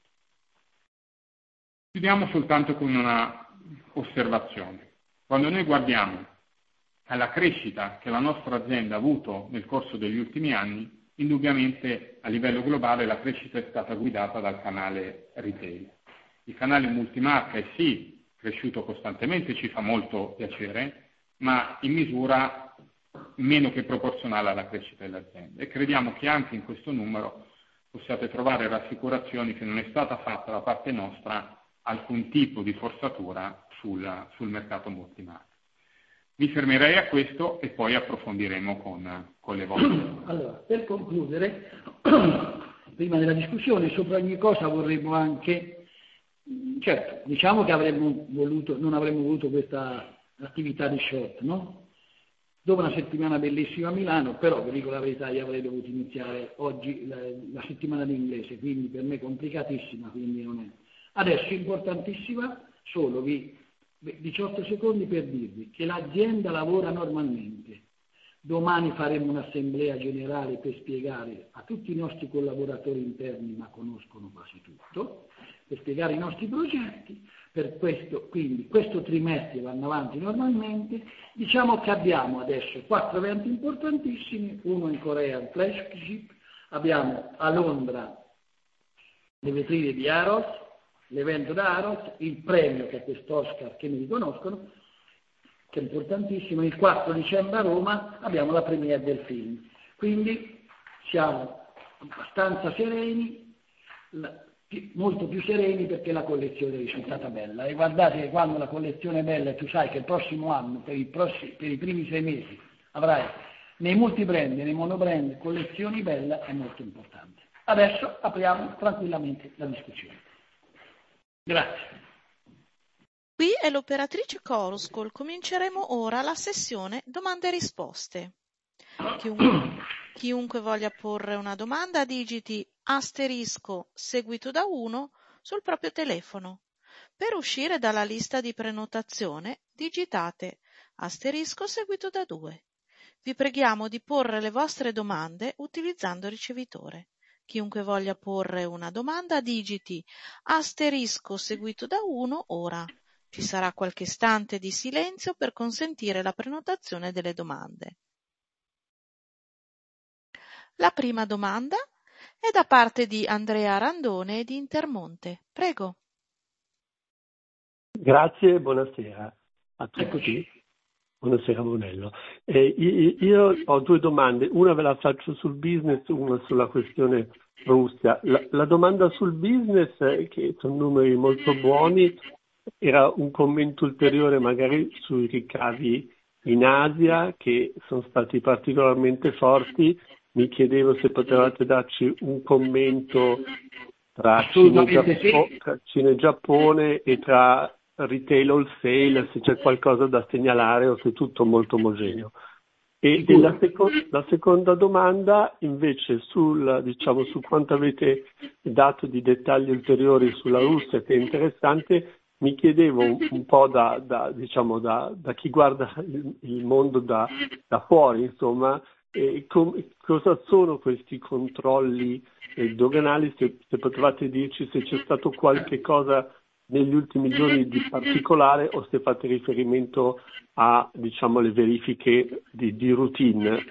Chiudiamo soltanto con una osservazione. Quando noi guardiamo alla crescita che la nostra azienda ha avuto nel corso degli ultimi anni, indubbiamente a livello globale la crescita è stata guidata dal canale retail. Il canale multimarca è sì cresciuto costantemente, ci fa molto piacere, ma in misura meno che proporzionale alla crescita dell'azienda. E crediamo che anche in questo numero possiate trovare rassicurazioni che non è stata fatta da parte nostra alcun tipo di forzatura sul mercato multimarca. Mi fermerei a questo e poi approfondiremo con le vostre. Allora, per concludere, prima della discussione, sopra ogni cosa vorremmo anche, certo, diciamo che non avremmo voluto questa attività di short, no? Dopo una settimana bellissima a Milano, però vi dico la verità, io avrei dovuto iniziare oggi la settimana di inglese, quindi per me complicatissima, quindi non è. Adesso importantissima, solo vi 18 secondi per dirvi che l'azienda lavora normalmente. Domani faremo un'assemblea generale per spiegare a tutti i nostri collaboratori interni, ma conoscono quasi tutto, per spiegare i nostri progetti. Per questo, quindi, questo trimestre vanno avanti normalmente. Diciamo che abbiamo adesso 4 eventi importantissimi, uno in Corea, il flagship, abbiamo a Londra le vetrine di Harrods, l'evento da Harrods, il premio che è quest'Oscar che mi riconoscono, che è importantissimo. Il 4 dicembre a Roma abbiamo la premiere del film. Quindi siamo abbastanza sereni, molto più sereni, perché la collezione è risultata bella. E guardate che quando la collezione è bella, e tu sai che il prossimo anno, per i primi 6 mesi, avrai nei multibrand e nei monobrand collezioni belle, è molto importante. Adesso apriamo tranquillamente la discussione. Grazie. Qui è l'operatrice Coruscol. Cominceremo ora la sessione domande e risposte. Chiunque voglia porre una domanda digiti asterisco seguito da 1 sul proprio telefono. Per uscire dalla lista di prenotazione digitate asterisco seguito da 2. Vi preghiamo di porre le vostre domande utilizzando il ricevitore. Chiunque voglia porre una domanda digiti asterisco seguito da 1 ora. Ci sarà qualche istante di silenzio per consentire la prenotazione delle domande. La prima domanda è da parte di Andrea Randone di Intermonte. Prego. Grazie, buonasera a tutti. Eccoci. Buonasera Brunello. Io ho 2 domande, una ve la faccio sul business, una sulla questione Russia. La domanda sul business, che sono numeri molto buoni, era un commento ulteriore magari sui ricavi in Asia, che sono stati particolarmente forti. Mi chiedevo se potevate darci un commento tra Cina e Giappone e tra retail wholesale, se c'è qualcosa da segnalare o se è tutto molto omogeneo. E la seconda domanda invece su quanto avete dato di dettagli ulteriori sulla Russia, che è interessante. Mi chiedevo un po' da chi guarda il mondo da fuori, insomma, cosa sono questi controlli doganali, se potevate dirci se c'è stato qualche cosa negli ultimi giorni di particolare o se fate riferimento a le verifiche di routine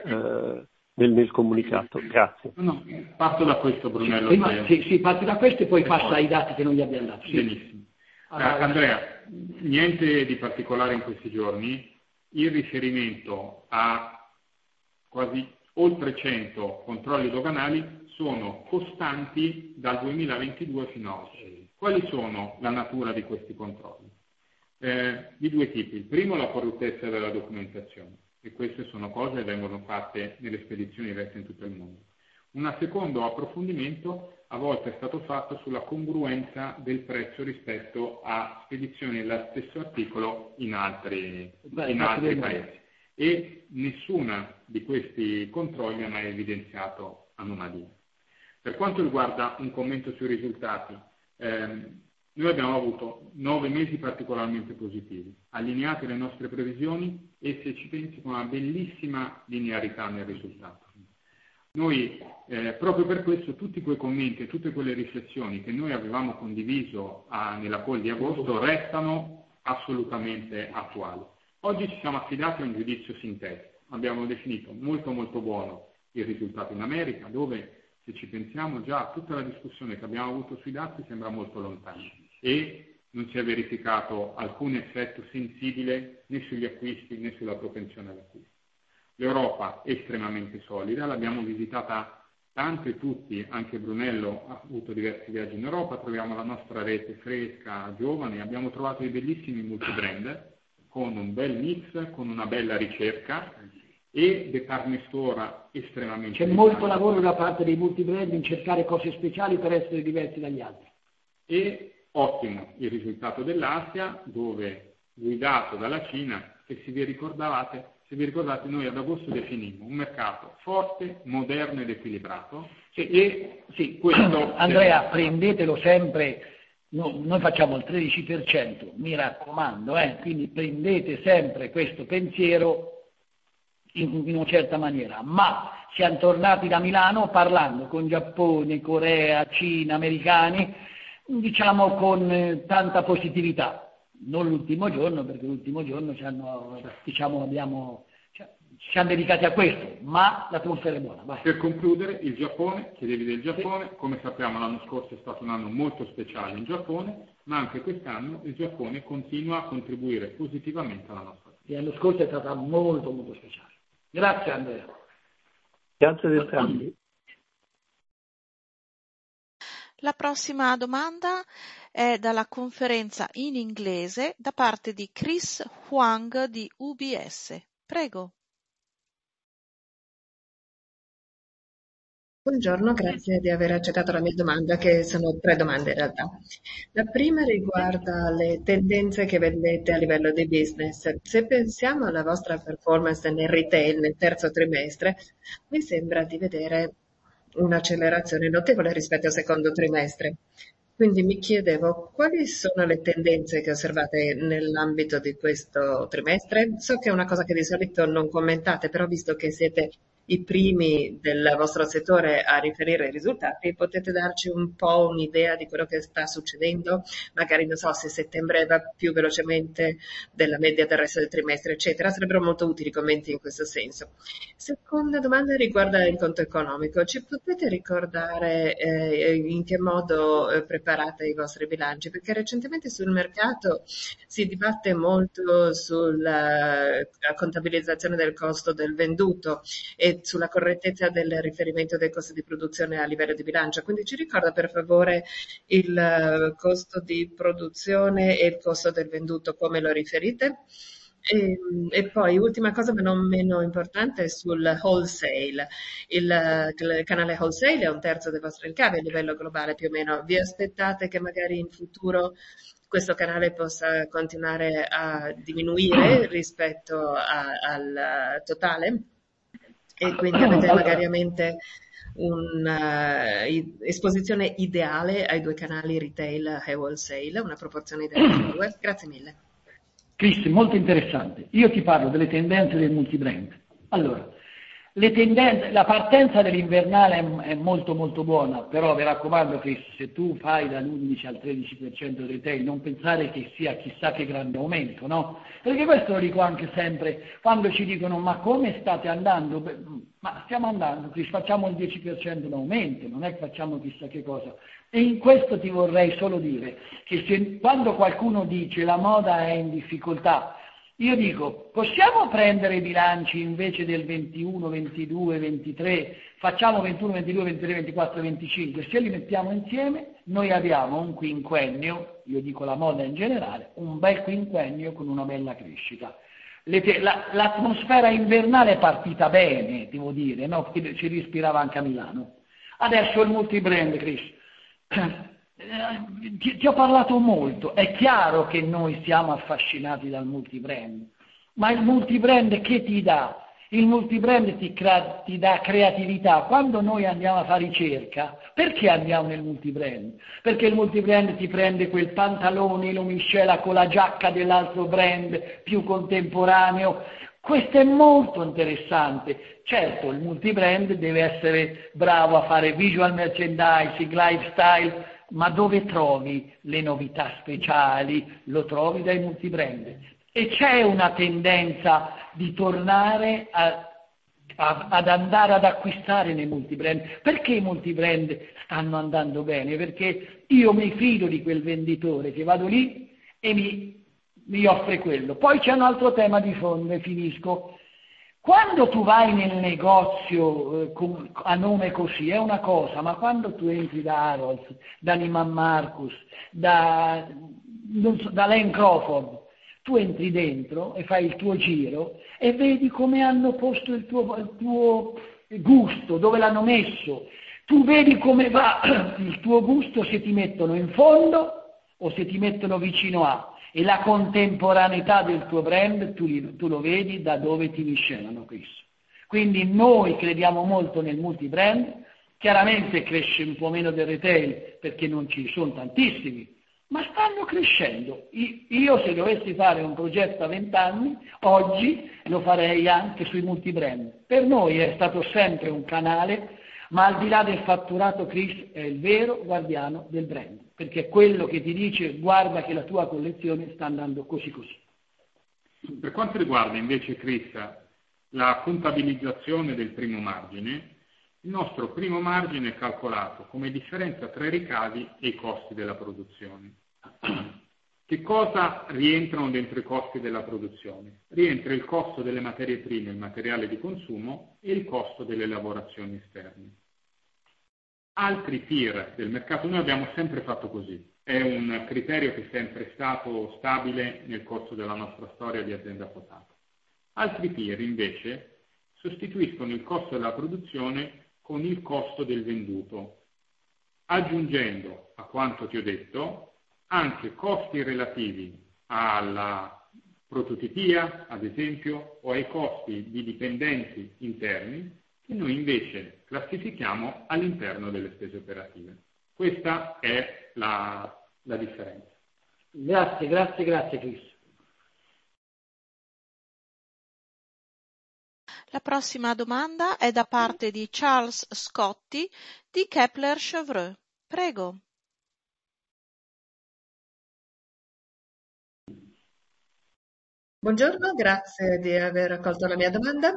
nel comunicato. Grazie. No, parto da questo, Brunello. Sì, parti da questo e poi passa ai dati che non gli abbiamo dato. Sì. Benissimo. Andrea, niente di particolare in questi giorni. Il riferimento a quasi oltre 100 controlli doganali sono costanti dal 2022 fino a oggi. Quali sono la natura di questi controlli? Di 2 tipi. Il primo, la correttezza della documentazione, e queste sono cose che vengono fatte nelle spedizioni dirette in tutto il mondo. Un secondo approfondimento a volte è stato fatto sulla congruenza del prezzo rispetto a spedizioni dello stesso articolo in altri paesi. E nessuna di questi controlli ha mai evidenziato anomalie. Per quanto riguarda un commento sui risultati, noi abbiamo avuto 9 mesi particolarmente positivi, allineati alle nostre previsioni e, se ci pensi, con una bellissima linearità nel risultato. Noi, proprio per questo, tutti quei commenti e tutte quelle riflessioni che noi avevamo condiviso nella call di agosto restano assolutamente attuali. Oggi ci siamo affidati a un giudizio sintetico. Abbiamo definito molto molto buono il risultato in America, dove, se ci pensiamo, già tutta la discussione che abbiamo avuto sui dati sembra molto lontana e non si è verificato alcun effetto sensibile né sugli acquisti né sulla propensione all'acquisto. L'Europa è estremamente solida, l'abbiamo visitata tanto e tutti, anche Brunello ha avuto diversi viaggi in Europa, troviamo la nostra rete fresca, giovane, abbiamo trovato dei bellissimi multibrand con un bel mix, con una bella ricerca e department store estremamente C'è molto lavoro da parte dei multibrand in cercare cose speciali per essere diversi dagli altri. E ottimo il risultato dell'Asia, dove, guidato dalla Cina, che se vi ricordate, noi ad agosto definimmo un mercato forte, moderno ed equilibrato. Questo, Andrea, prendetelo sempre noi facciamo il 13%, mi raccomando, quindi prendete sempre questo pensiero in una certa maniera, ma siamo tornati da Milano parlando con Giappone, Corea, Cina, americani, diciamo con tanta positività. Non l'ultimo giorno, perché l'ultimo giorno siamo dedicati a questo, ma l'atmosfera è buona. Vai. Per concludere, il Giappone, chiedevi del Giappone, sì. Come sappiamo l'anno scorso è stato un anno molto speciale in Giappone, ma anche quest'anno il Giappone continua a contribuire positivamente alla nostra vita. L'anno scorso è stata molto molto speciale. Grazie Andrea. Grazie ad entrambi. La prossima domanda è dalla conferenza in inglese da parte di Chris Huang di UBS. Prego. Buongiorno, grazie di aver accettato la mia domanda, che sono 3 domande in realtà. La prima riguarda le tendenze che vedete a livello di business. Se pensiamo alla vostra performance nel retail nel terzo trimestre, mi sembra di vedere un'accelerazione notevole rispetto al secondo trimestre. Quindi mi chiedevo quali sono le tendenze che osservate nell'ambito di questo trimestre. So che è una cosa che di solito non commentate, però visto che siete i primi del vostro settore a riferire i risultati, potete darci un po' un'idea di quello che sta succedendo? Magari non so se settembre va più velocemente della media del resto del trimestre, eccetera. Sarebbero molto utili commenti in questo senso. Seconda domanda riguarda il conto economico. Ci potete ricordare in che modo preparate i vostri bilanci? Perché recentemente sul mercato si dibatte molto sulla contabilizzazione del costo del venduto e sulla correttezza del riferimento dei costi di produzione a livello di bilancio. Quindi ci ricorda per favore il costo di produzione e il costo del venduto, come lo riferite? E poi, ultima cosa ma non meno importante, sul wholesale. Il canale wholesale è 1/3 dei vostri ricavi a livello globale più o meno. Vi aspettate che magari in futuro questo canale possa continuare a diminuire rispetto al totale? E quindi avete magari a mente un'esposizione ideale ai 2 canali retail e wholesale, una proporzione ideale tra i 2? Grazie mille. Chris, molto interessante. Io ti parlo delle tendenze del multibrand. Allora, le tendenze, la partenza dell'invernale è molto molto buona, però vi raccomando Chris, se tu fai dall'11 al 13% del retail, non pensare che sia chissà che grande aumento, no? Perché questo lo dico anche sempre, quando ci dicono ma come state andando? Beh, ma stiamo andando, Chris, facciamo il 10% in aumento, non è che facciamo chissà che cosa. E in questo ti vorrei solo dire che quando qualcuno dice la moda è in difficoltà, io dico, possiamo prendere i bilanci invece del 21, 22, 23, facciamo 21, 22, 23, 24, 25, se li mettiamo insieme noi abbiamo un quinquennio, io dico la moda in generale, un bel quinquennio con una bella crescita. L'atmosfera invernale è partita bene, devo dire, no? Perché ci ispirava anche a Milano. Adesso il multibrand, Chris. Ti ho parlato molto, è chiaro che noi siamo affascinati dal multibrand, ma il multibrand che ti dà? Il multibrand ti dà creatività. Quando noi andiamo a fare ricerca, perché andiamo nel multibrand? Perché il multibrand ti prende quel pantalone, lo miscela con la giacca dell'altro brand più contemporaneo. Questo è molto interessante. Certo, il multibrand deve essere bravo a fare visual merchandising, lifestyle, ma dove trovi le novità speciali? Lo trovi dai multibrand. E c'è una tendenza di tornare ad andare ad acquistare nei multibrand. Perché i multibrand stanno andando bene? Perché io mi fido di quel venditore che vado lì e mi offre quello. Poi c'è un altro tema di fondo e finisco. Quando tu vai nel negozio a nome così è una cosa, ma quando tu entri da Harrods, da Neiman Marcus, da Lane Crawford, tu entri dentro e fai il tuo giro e vedi come hanno posto il tuo gusto, dove l'hanno messo. Tu vedi come va il tuo gusto se ti mettono in fondo o se ti mettono vicino a. E la contemporaneità del tuo brand tu lo vedi da dove ti miscelano questo. Quindi noi crediamo molto nel multibrand, chiaramente cresce un po' meno del retail perché non ci sono tantissimi, ma stanno crescendo. Io se dovessi fare un progetto a 20 anni, oggi lo farei anche sui multibrand. Per noi è stato sempre un canale, ma al di là del fatturato, Chris è il vero guardiano del brand, perché è quello che ti dice guarda che la tua collezione sta andando così così. Per quanto riguarda invece, Chris, la contabilizzazione del primo margine, il nostro primo margine è calcolato come differenza tra i ricavi e i costi della produzione. Che cosa rientrano dentro i costi della produzione? Rientra il costo delle materie prime, il materiale di consumo e il costo delle lavorazioni esterne. Altri peer del mercato, noi abbiamo sempre fatto così, è un criterio che è sempre stato stabile nel corso della nostra storia di azienda quotata. Altri peer invece sostituiscono il costo della produzione con il costo del venduto, aggiungendo a quanto ti ho detto anche costi relativi alla prototipia, ad esempio, o ai costi di dipendenti interni, che noi invece classifichiamo all'interno delle spese operative. Questa è la differenza. Grazie Chris. La prossima domanda è da parte di Charles Scotti di Kepler Cheuvreux. Prego. Buongiorno, grazie di aver accolto la mia domanda.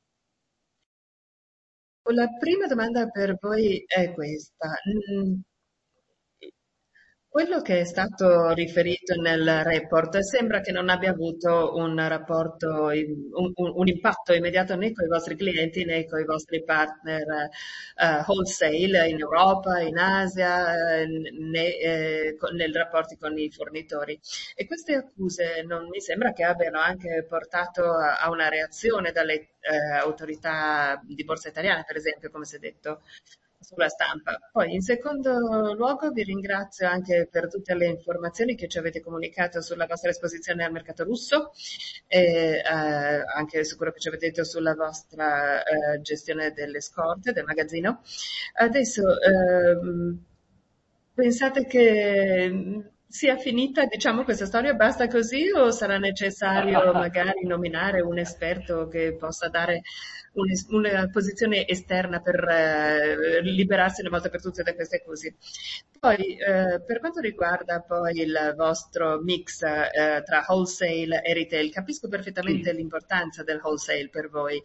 La prima domanda per voi è questa. Quello che è stato riferito nel report sembra che non abbia avuto un rapporto, un impatto immediato né con i vostri clienti né con i vostri partner wholesale in Europa, in Asia, né nei rapporti con i fornitori. E queste accuse non mi sembra che abbiano anche portato a una reazione dalle autorità di borsa italiana, per esempio, come si è detto sulla stampa. Poi, in secondo luogo, vi ringrazio anche per tutte le informazioni che ci avete comunicato sulla vostra esposizione al mercato russo e anche su quello che ci avete detto sulla vostra gestione delle scorte, del magazzino. Adesso, pensate che sia finita, diciamo, questa storia, basta così, o sarà necessario magari nominare un esperto che possa dare una posizione esterna per liberarsi una volta per tutte da queste accuse? Poi, per quanto riguarda poi il vostro mix tra wholesale e retail, capisco perfettamente l'importanza del wholesale per voi.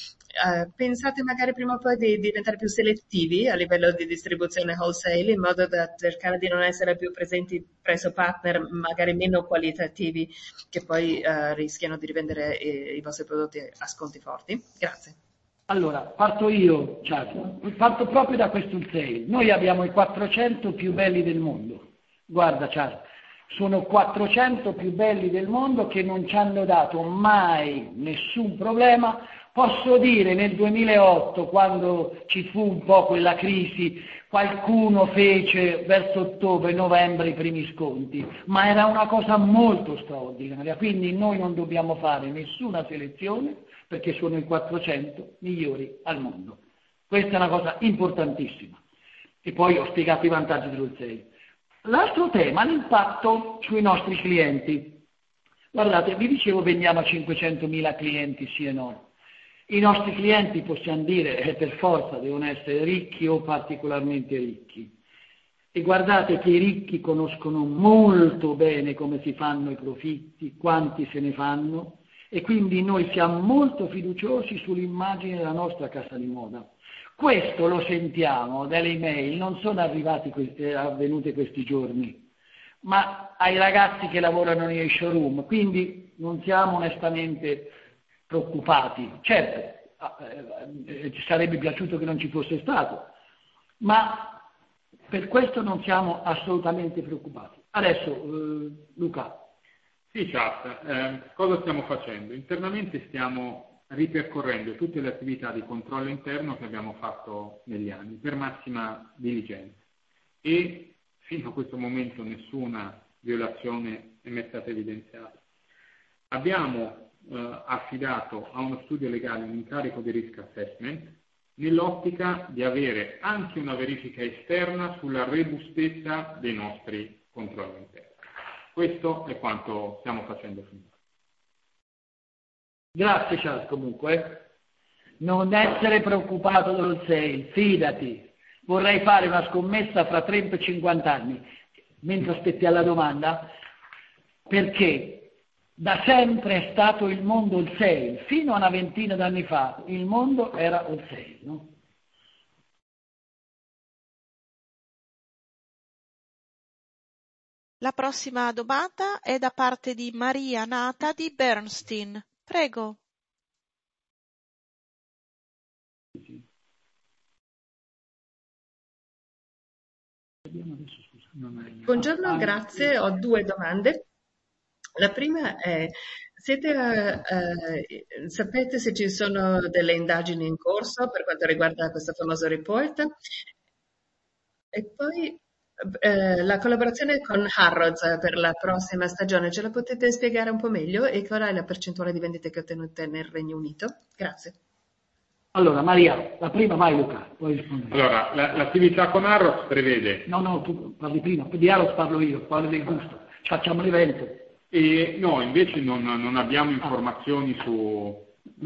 Pensate magari prima o poi di diventare più selettivi a livello di distribuzione wholesale in modo da cercare di non essere più presenti presso partner magari meno qualitativi che poi rischiano di rivendere i vostri prodotti a sconti forti? Grazie. Allora, parto io, Charles. Parto proprio da questo wholesale. Noi abbiamo i 400 più belli del mondo. Guarda, Charles, sono 400 più belli del mondo che non ci hanno dato mai nessun problema. Posso dire nel 2008, quando ci fu un po' quella crisi, qualcuno fece verso ottobre-novembre i primi sconti, ma era una cosa molto straordinaria, quindi noi non dobbiamo fare nessuna selezione perché sono i 400 migliori al mondo. Questa è una cosa importantissima. E poi ho spiegato i vantaggi dell'wholesale. L'altro tema, l'impatto sui nostri clienti. Guardate, vi dicevo vendiamo a 500.000 clienti sì e no. I nostri clienti, possiamo dire, per forza devono essere ricchi o particolarmente ricchi. E guardate che i ricchi conoscono molto bene come si fanno i profitti, quanti se ne fanno, e quindi noi siamo molto fiduciosi sull'immagine della nostra casa di moda. Questo lo sentiamo dalle email, non sono avvenute questi giorni, ma ai ragazzi che lavorano nei showroom, quindi non siamo onestamente preoccupati. Certo, ci sarebbe piaciuto che non ci fosse stato, ma per questo non siamo assolutamente preoccupati. Adesso, Luca. Sì, chat. Cosa stiamo facendo? Internamente stiamo ripercorrendo tutte le attività di controllo interno che abbiamo fatto negli anni per massima diligenza e fino a questo momento nessuna violazione è mai stata evidenziata. Abbiamo affidato a uno studio legale un incarico di risk assessment nell'ottica di avere anche una verifica esterna sulla robustezza dei nostri controllo interno. Questo è quanto stiamo facendo finora. Grazie Charles comunque. Non essere preoccupato dello sale, fidati. Vorrei fare una scommessa fra 30 e 50 anni, mentre aspetti alla domanda, perché da sempre è stato il mondo il sale, fino a una ventina d'anni fa il mondo era il sale, no? La prossima domanda è da parte di Maria Nata di Bernstein. Prego. Buongiorno, grazie. Ho 2 domande. La prima è, sapete se ci sono delle indagini in corso per quanto riguarda questo famoso report? E poi la collaborazione con Harrods per la prossima stagione, ce la potete spiegare un po' meglio? E qual è la percentuale di vendite che ottenute nel Regno Unito? Grazie. Allora, Maria, la prima vai Luca, poi rispondi. Allora, l'attività con Harrods prevede... No, tu parli prima, di Harrods parlo io, parlo del gusto. Facciamo l'evento. No, invece non abbiamo informazioni su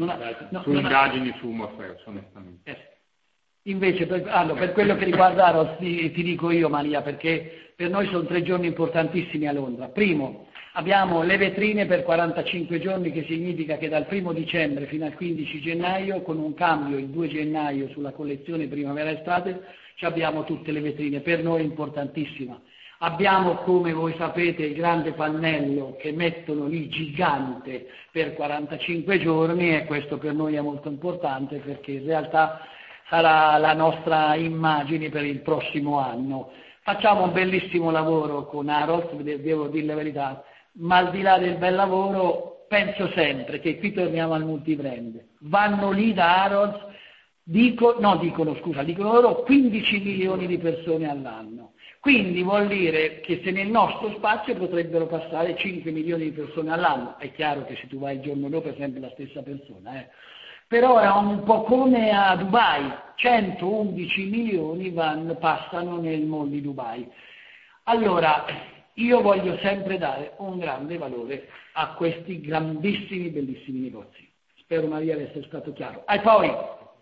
indagini su Morpheus, onestamente. Invece, per quello che riguarda Harrods, ti dico io, Maria, perché per noi sono 3 giorni importantissimi a Londra. Primo, abbiamo le vetrine per 45 giorni, che significa che dal 1 dicembre fino al 15 gennaio, con un cambio il 2 gennaio sulla collezione primavera-estate, abbiamo tutte le vetrine. Per noi è importantissima. Abbiamo, come voi sapete, il grande pannello che mettono lì gigante per 45 giorni e questo per noi è molto importante perché in realtà sarà la nostra immagine per il prossimo anno. Facciamo un bellissimo lavoro con Harrods, devo dire la verità, ma al di là del bel lavoro penso sempre che qui torniamo al multibrand. Vanno lì da Harrods, dicono loro 15 milioni di persone all'anno. Quindi vuol dire che se nel nostro spazio potrebbero passare 5 milioni di persone all'anno. È chiaro che se tu vai il giorno dopo è sempre la stessa persona, Però è un po' come a Dubai, 111 milioni passano nel mall di Dubai. Allora, io voglio sempre dare un grande valore a questi grandissimi, bellissimi negozi. Spero Maria di essere stato chiaro. E poi,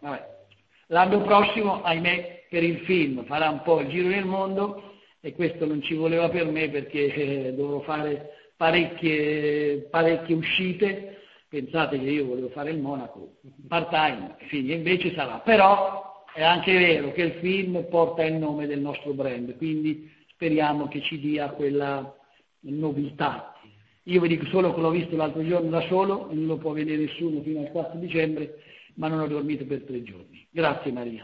l'anno prossimo, ahimè, per il film farà un po' il giro del mondo e questo non ci voleva per me perché dovevo fare parecchie uscite. Pensate che io volevo fare il Monaco part-time, figli, invece sarà. Però è anche vero che il film porta il nome del nostro brand, quindi speriamo che ci dia quella novità. Io vi dico solo che l'ho visto l'altro giorno da solo, non lo può vedere nessuno fino al 4 dicembre, ma non ho dormito per 3 giorni. Grazie Maria.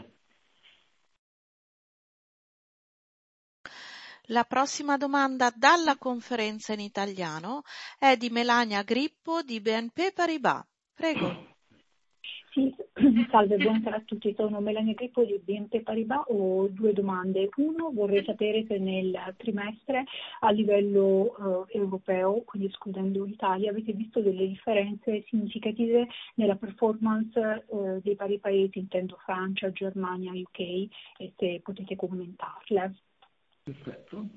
La prossima domanda dalla conferenza in italiano è di Melania Grippo di BNP Paribas. Prego. Sì, salve, buonasera a tutti, sono Melania Grippo di BNP Paribas, ho 2 domande. Uno, vorrei sapere se nel trimestre a livello europeo, quindi escludendo l'Italia, avete visto delle differenze significative nella performance dei vari paesi, intendo Francia, Germania, UK, e se potete commentarle. Perfetto.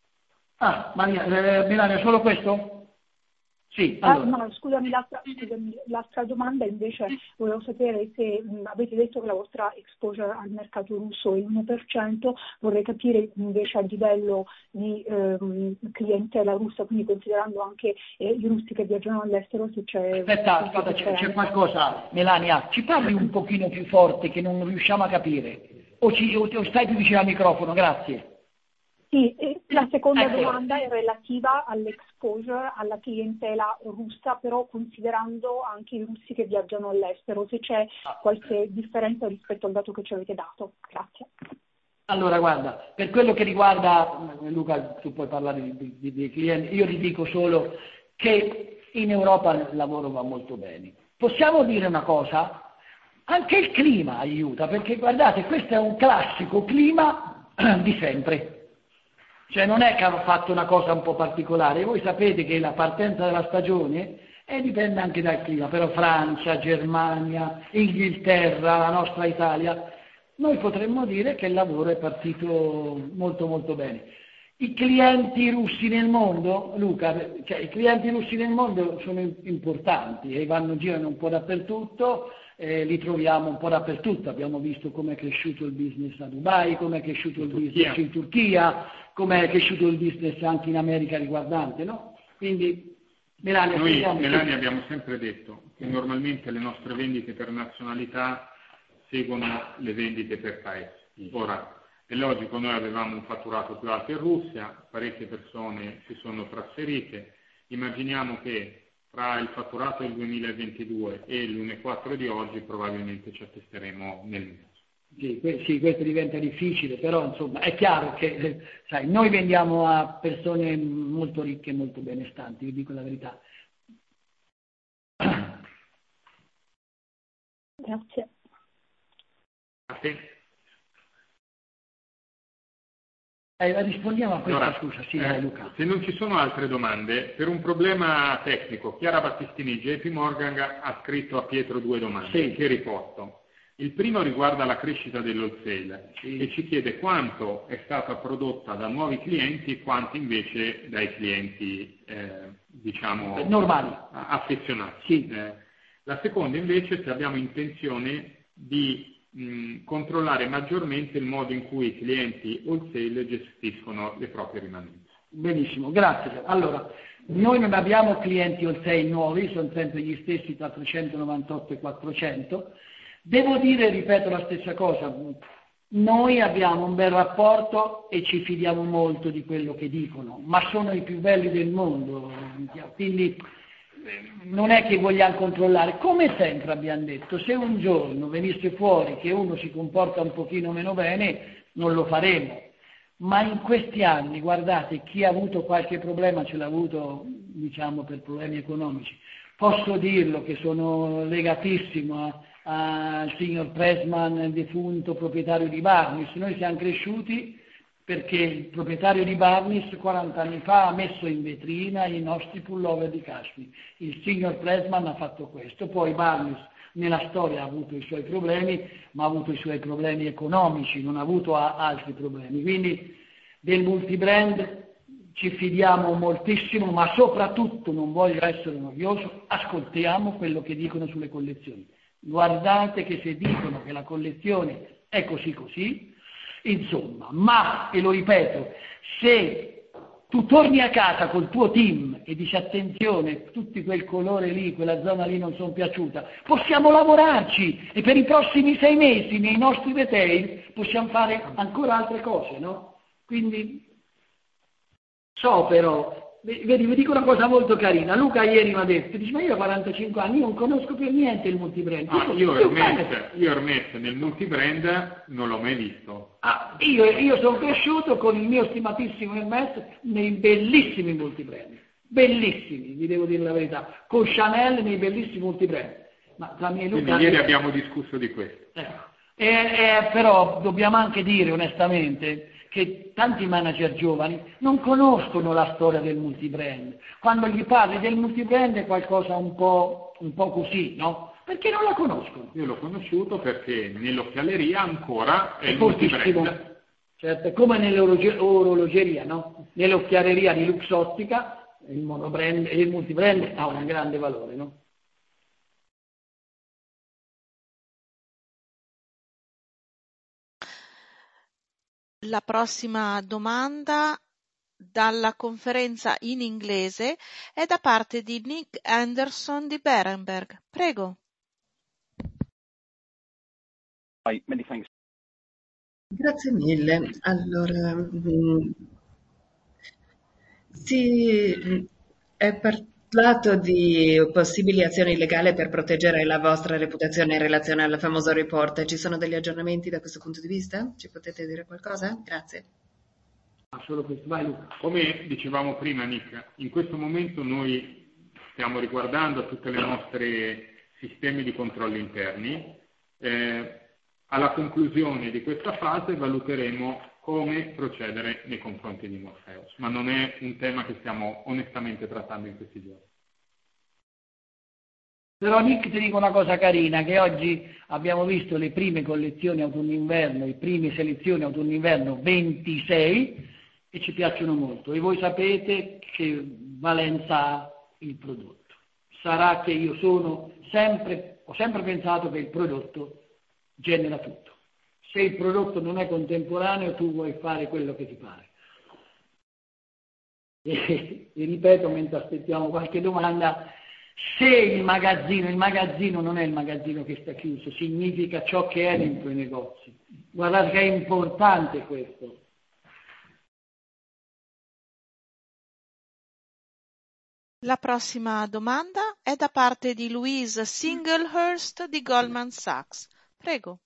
Melania, solo questo? Sì, allora. No, scusami, l'altra domanda invece volevo sapere se avete detto che la vostra exposure al mercato russo è il 1%, vorrei capire invece a livello di clientela russa, quindi considerando anche i russi che viaggiano all'estero, se c'è... Aspetta, c'è qualcosa, Melania, ci parli un pochino più forte che non riusciamo a capire, o stai più vicino al microfono, grazie. Sì, la seconda domanda è relativa all'exposure alla clientela russa, però considerando anche i russi che viaggiano all'estero, se c'è qualche differenza rispetto al dato che ci avete dato. Grazie. Allora, guarda, per quello che riguarda, Luca, tu puoi parlare di clienti, io ti dico solo che in Europa il lavoro va molto bene. Possiamo dire una cosa? Anche il clima aiuta, perché guardate, questo è un classico clima di sempre. Cioè non è che hanno fatto una cosa un po' particolare, voi sapete che la partenza della stagione dipende anche dal clima, però Francia, Germania, Inghilterra, la nostra Italia, noi potremmo dire che il lavoro è partito molto molto bene. I clienti russi nel mondo, Luca, cioè i clienti russi nel mondo sono importanti e girano un po' dappertutto, li troviamo un po' dappertutto. Abbiamo visto come è cresciuto il business a Dubai, come è cresciuto il business in Turchia, come è cresciuto il business anche in America riguardante, no? Quindi Melania, noi abbiamo sempre detto che normalmente le nostre vendite per nazionalità seguono le vendite per paese. Ora, è logico, noi avevamo un fatturato più alto in Russia, parecchie persone si sono trasferite, immaginiamo che tra il fatturato del 2022 e l'1,4 di oggi probabilmente ci attesteremo nel mezzo. Sì, questo diventa difficile, però insomma è chiaro che sai, noi vendiamo a persone molto ricche e molto benestanti, vi dico la verità. Grazie. A te. Rispondiamo a questa, Allora, scusa, sì, Luca. Se non ci sono altre domande, per un problema tecnico, Chiara Battistini, JP Morgan, ha scritto a Pietro 2 domande, che riporto. Il primo riguarda la crescita dell'wholesale e ci chiede quanto è stata prodotta da nuovi clienti e quanto invece dai clienti, normali, affezionati. Sì. La seconda invece se abbiamo intenzione di controllare maggiormente il modo in cui i clienti wholesale gestiscono le proprie rimanenze. Benissimo, grazie. Allora, noi non abbiamo clienti wholesale nuovi, sono sempre gli stessi tra 398 e 400. Devo dire, ripeto la stessa cosa, noi abbiamo un bel rapporto e ci fidiamo molto di quello che dicono, ma sono i più belli del mondo, quindi non è che vogliamo controllare. Come sempre abbiamo detto, se un giorno venisse fuori che uno si comporta un pochino meno bene, non lo faremo. Ma in questi anni, guardate, chi ha avuto qualche problema ce l'ha avuto, diciamo, per problemi economici. Posso dirlo che sono legatissimo al signor Pressman, defunto proprietario di Barnis. Noi siamo cresciuti perché il proprietario di Barnis 40 anni fa ha messo in vetrina i nostri pullover di cashmere. Il signor Pressman ha fatto questo, poi Barnis nella storia ha avuto i suoi problemi, ma ha avuto i suoi problemi economici, non ha avuto altri problemi. Quindi del multibrand ci fidiamo moltissimo, ma soprattutto, non voglio essere noioso, ascoltiamo quello che dicono sulle collezioni. Guardate che se dicono che la collezione è così così, insomma, ma, e lo ripeto, se tu torni a casa col tuo team e dici attenzione, tutti quel colore lì, quella zona lì non sono piaciuta, possiamo lavorarci e per i prossimi 6 mesi nei nostri retail possiamo fare ancora altre cose, no? Quindi so però, vedi, vi dico una cosa molto carina. Luca ieri mi ha detto, dice, ma io ho 45 anni, io non conosco per niente il multibrand. Io Hermès nel multibrand non l'ho mai visto. Io sono cresciuto con il mio stimatissimo Hermès nei bellissimi multibrand. Bellissimi, vi devo dire la verità. Con Chanel nei bellissimi multibrand. Ma tra me e Luca... Quindi ieri abbiamo discusso di questo. Però dobbiamo anche dire onestamente che tanti manager giovani non conoscono la storia del multibrand. Quando gli parli del multibrand è qualcosa un po' così, no? Perché non la conoscono. Io l'ho conosciuto perché nell'occhialeria ancora è il multibrand. Certo, come nell'orologeria, no? Nell'occhialeria di Luxottica il monobrand e il multibrand ha un grande valore, no? La prossima domanda dalla conferenza in inglese è da parte di Nick Anderson di Berenberg. Prego. Many thanks. Grazie mille. Allora, si è parlato di possibili azioni legali per proteggere la vostra reputazione in relazione al famoso report. Ci sono degli aggiornamenti da questo punto di vista? Ci potete dire qualcosa? Grazie. Solo questo, vai Luca. Come dicevamo prima, Nick, in questo momento noi stiamo riguardando tutte le nostre sistemi di controllo interni. Alla conclusione di questa fase valuteremo come procedere nei confronti di Morpheus, ma non è un tema che stiamo onestamente trattando in questi giorni. Però Nick, ti dico una cosa carina, che oggi abbiamo visto le prime collezioni autunno-inverno, le prime selezioni autunno-inverno 26, e ci piacciono molto, e voi sapete che valenza ha il prodotto. Sarà che io ho sempre pensato che il prodotto genera tutto. Se il prodotto non è contemporaneo, tu vuoi fare quello che ti pare. E ripeto, mentre aspettiamo qualche domanda, se il magazzino non è il magazzino che sta chiuso, significa ciò che è dentro i negozi. Guardate che è importante questo. La prossima domanda è da parte di Louise Singlehurst di Goldman Sachs. Prego.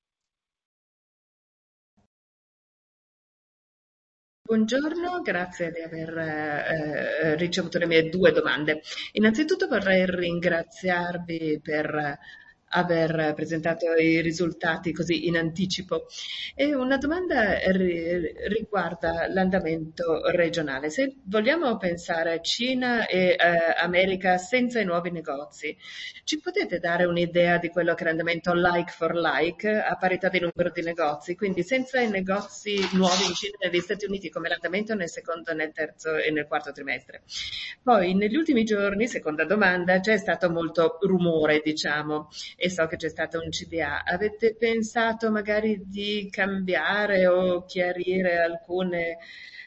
Buongiorno, grazie di aver ricevuto le mie 2 domande. Innanzitutto vorrei ringraziarvi per aver presentato i risultati così in anticipo. E una domanda riguarda l'andamento regionale. Se vogliamo pensare a Cina e America senza i nuovi negozi, ci potete dare un'idea di quello che è l'andamento like for like a parità di numero di negozi? Quindi senza i negozi nuovi in Cina e negli Stati Uniti, come l'andamento nel secondo, nel terzo e nel quarto trimestre. Poi negli ultimi giorni, seconda domanda, c'è stato molto rumore, diciamo, e so che c'è stato un CDA. Avete pensato magari di cambiare o chiarire alcune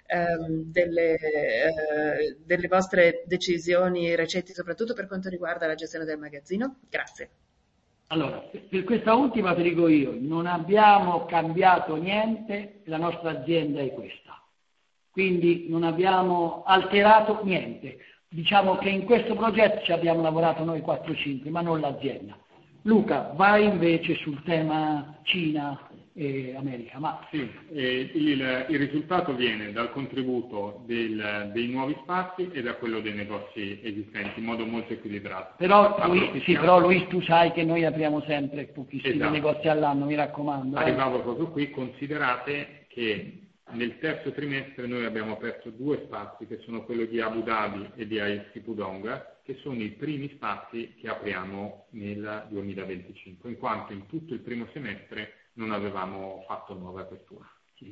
delle vostre decisioni recenti, soprattutto per quanto riguarda la gestione del magazzino? Grazie. Allora, per questa ultima ti dico io, non abbiamo cambiato niente, la nostra azienda è questa. Quindi non abbiamo alterato niente. Diciamo che in questo progetto ci abbiamo lavorato noi 4-5, ma non l'azienda. Luca, vai invece sul tema Cina e America. Ma sì, il risultato viene dal contributo dei nuovi spazi e da quello dei negozi esistenti in modo molto equilibrato. Però Luis, tu sai che noi apriamo sempre pochissimi negozi all'anno, mi raccomando. Arrivavo proprio qui, considerate che nel terzo trimestre noi abbiamo aperto 2 spazi, che sono quello di Abu Dhabi e di IFC Pudong, che sono i primi spazi che apriamo nel 2025, in quanto in tutto il primo semestre non avevamo fatto nuove aperture.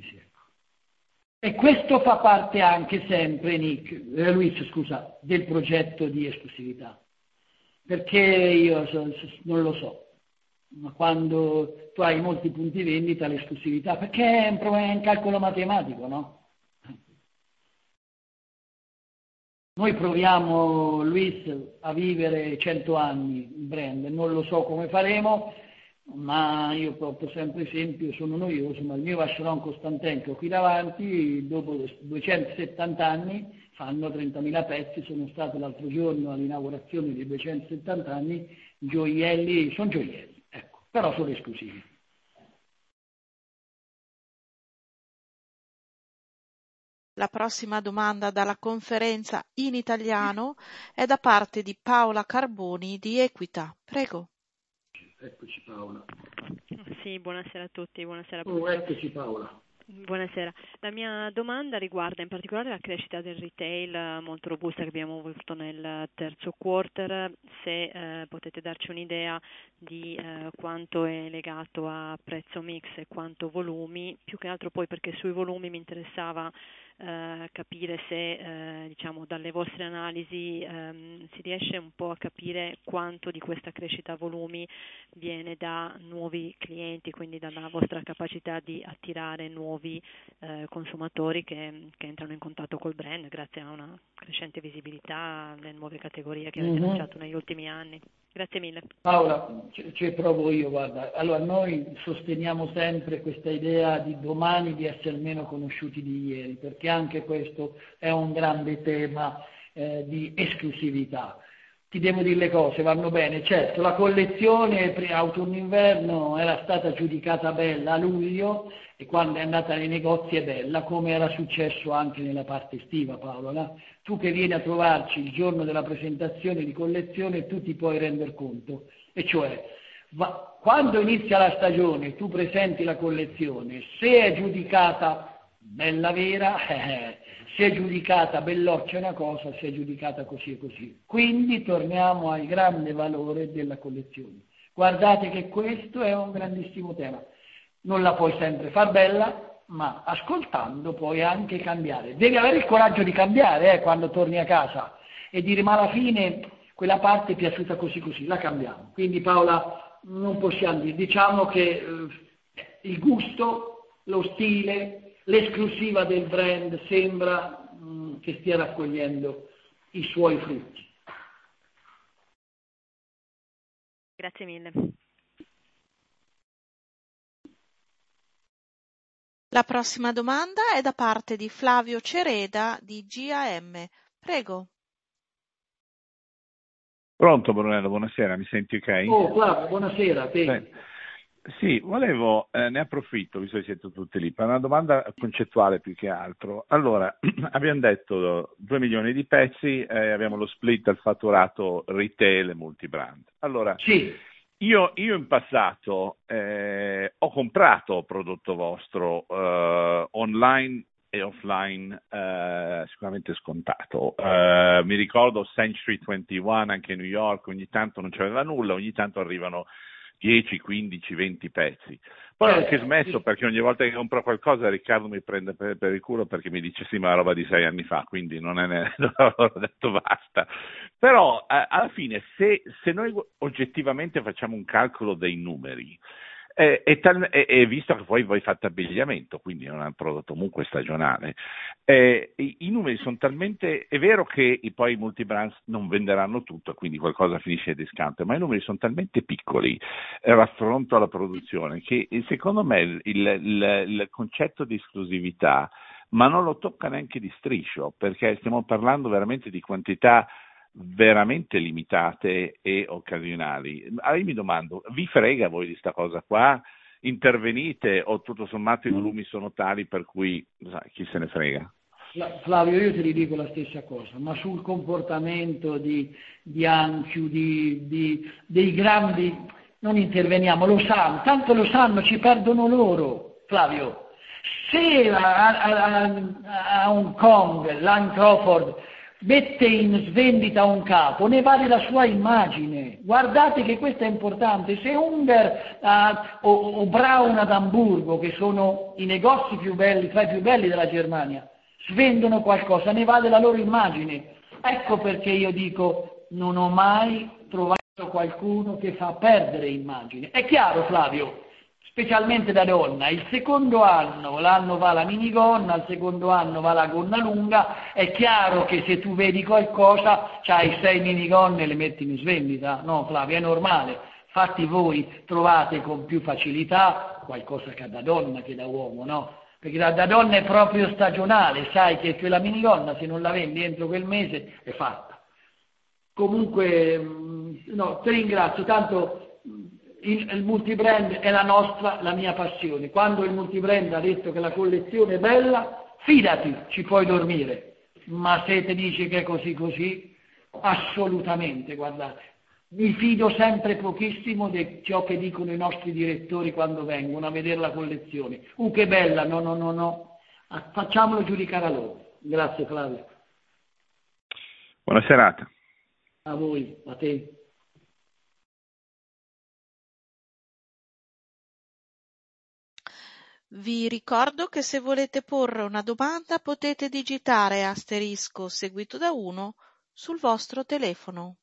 E questo fa parte anche sempre, Luis, del progetto di esclusività. Perché io non lo so, ma quando tu hai molti punti vendita, l'esclusività, perché è un calcolo matematico, no? Noi proviamo, Luis, a vivere 100 anni in brand, non lo so come faremo, ma io porto sempre esempio, sono noioso, ma il mio Vacheron Constantin che ho qui davanti, dopo 270 anni, fanno 30.000 pezzi, sono stato l'altro giorno all'inaugurazione dei 270 anni, gioielli, sono gioielli, ecco, però sono esclusivi. La prossima domanda dalla conferenza in italiano è da parte di Paola Carboni di Equita. Prego. Eccoci Paola. Sì, buonasera a tutti, buonasera. Eccoci Paola. Buonasera. La mia domanda riguarda in particolare la crescita del retail molto robusta che abbiamo avuto nel terzo quarter, se potete darci un'idea di quanto è legato a prezzo mix e quanto volumi, più che altro poi perché sui volumi mi interessava capire se diciamo dalle vostre analisi si riesce un po' a capire quanto di questa crescita a volumi viene da nuovi clienti, quindi dalla vostra capacità di attirare nuovi consumatori che entrano in contatto col brand grazie a una crescente visibilità nelle nuove categorie che avete lanciato negli ultimi anni. Grazie mille. Paola, ci provo io, guarda. Allora, noi sosteniamo sempre questa idea di domani di essere meno conosciuti di ieri, perché anche questo è un grande tema di esclusività. Ti devo dire le cose, vanno bene. Certo, la collezione autunno-inverno era stata giudicata bella a luglio e quando è andata nei negozi è bella, come era successo anche nella parte estiva, Paolo. No? Tu che vieni a trovarci il giorno della presentazione di collezione, tu ti puoi rendere conto. E cioè, quando inizia la stagione, tu presenti la collezione, se è giudicata bella vera, se è giudicata belloccia è una cosa, se è giudicata così e così. Quindi torniamo al grande valore della collezione. Guardate che questo è un grandissimo tema. Non la puoi sempre far bella, ma ascoltando puoi anche cambiare. Devi avere il coraggio di cambiare quando torni a casa e dire ma alla fine quella parte è piaciuta così così, la cambiamo. Quindi Paola, non possiamo dire, diciamo che il gusto, lo stile, l'esclusiva del brand sembra che stia raccogliendo i suoi frutti. Grazie mille. La prossima domanda è da parte di Flavio Cereda di GAM. Prego. Pronto Brunello, buonasera, mi senti ok? Oh Flavio, buonasera a te. Sì, volevo, ne approfitto, visto che siete tutti lì, per una domanda concettuale più che altro. Allora, abbiamo detto 2 milioni di pezzi, abbiamo lo split del fatturato retail e multibrand. Allora, sì. Io in passato ho comprato prodotto vostro online e offline, sicuramente scontato. Mi ricordo Century 21 anche a New York, ogni tanto non c'aveva nulla, ogni tanto arrivano 10, 15, 20 pezzi. Poi ho anche smesso perché ogni volta che compro qualcosa Riccardo mi prende per il culo perché mi dice sì ma la roba di 6 anni fa, quindi non è ho detto basta. Però alla fine se noi oggettivamente facciamo un calcolo dei numeri, e visto che poi voi fate abbigliamento, quindi è un prodotto comunque stagionale, i numeri sono talmente, è vero che poi i multibrands non venderanno tutto, quindi qualcosa finisce ai discount, ma i numeri sono talmente piccoli raffronto alla produzione che secondo me il concetto di esclusività, ma non lo tocca neanche di striscio, perché stiamo parlando veramente di quantità veramente limitate e occasionali. Allora io mi domando, vi frega voi di sta cosa qua? Intervenite o tutto sommato i volumi sono tali per cui chi se ne frega? Flavio, io ti ridico la stessa cosa, ma sul comportamento di Anchiu, dei grandi, non interveniamo, lo sanno, tanto lo sanno, ci perdono loro, Flavio. Se a Hong Kong, Land Crawford, mette in svendita un capo, ne vale la sua immagine. Guardate che questo è importante. Se Hunger o Braun ad Amburgo, che sono i negozi più belli, tra i più belli della Germania, svendono qualcosa, ne vale la loro immagine. Ecco perché io dico, non ho mai trovato qualcuno che fa perdere immagine. È chiaro, Flavio? Specialmente da donna, il secondo l'anno va la minigonna, il secondo anno va la gonna lunga, è chiaro che se tu vedi qualcosa, c'hai 6 minigonne e le metti in svendita, no Flavio, è normale, infatti voi trovate con più facilità qualcosa che da donna che da uomo, no? Perché da donna è proprio stagionale, sai che quella minigonna se non la vendi entro quel mese è fatta. Comunque, no, ti ringrazio, tanto... Il multibrand è la mia passione. Quando il multibrand ha detto che la collezione è bella, fidati, ci puoi dormire. Ma se ti dici che è così, assolutamente, guardate. Mi fido sempre pochissimo di ciò che dicono i nostri direttori quando vengono a vedere la collezione. Che bella, no. Facciamolo giudicare a loro. Grazie Flavio. Buona serata. A voi, a te. Vi ricordo che se volete porre una domanda potete digitare asterisco seguito da 1 sul vostro telefono.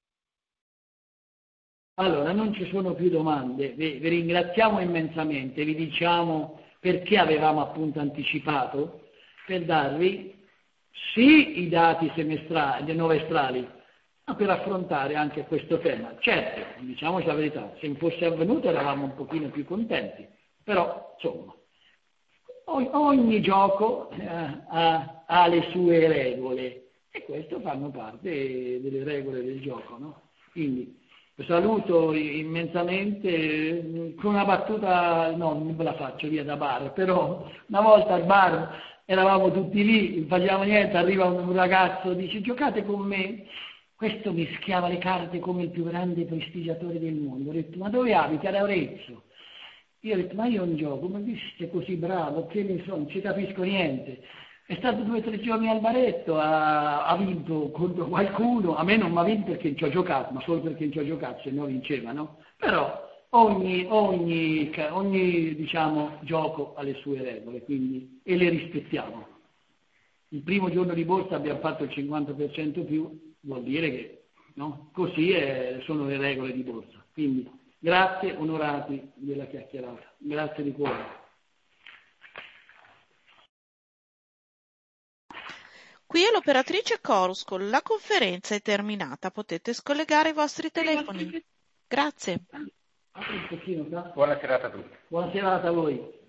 Allora, non ci sono più domande, vi ringraziamo immensamente, vi diciamo perché avevamo appunto anticipato, per darvi sì i dati novestrali, ma per affrontare anche questo tema. Certo, diciamoci la verità, se fosse avvenuto eravamo un pochino più contenti, però insomma, ogni gioco ha le sue regole e questo fanno parte delle regole del gioco, no? Quindi saluto immensamente con una battuta, no, non ve la faccio via da bar, però una volta al bar eravamo tutti lì, non facevamo niente, arriva un ragazzo, dice giocate con me, questo mischiava le carte come il più grande prestigiatore del mondo, ho detto ma dove abiti? Ad Arezzo. Io ho detto ma io non gioco, ma sei così bravo, che ne so, non ci capisco niente. È stato 2 o 3 giorni al baretto, ha vinto contro qualcuno, a me non mi ha vinto perché ci ho giocato, ma solo perché ci ho giocato, se no vinceva, no? Però ogni diciamo, gioco ha le sue regole, quindi, e le rispettiamo. Il primo giorno di borsa abbiamo fatto il 50% più, vuol dire che no? Così sono le regole di borsa. Quindi grazie onorati della chiacchierata, grazie di cuore. Qui è l'operatrice Coruscol, la conferenza è terminata, potete scollegare i vostri telefoni. Grazie. Un pochino, Buona serata a tutti. Buona serata a voi.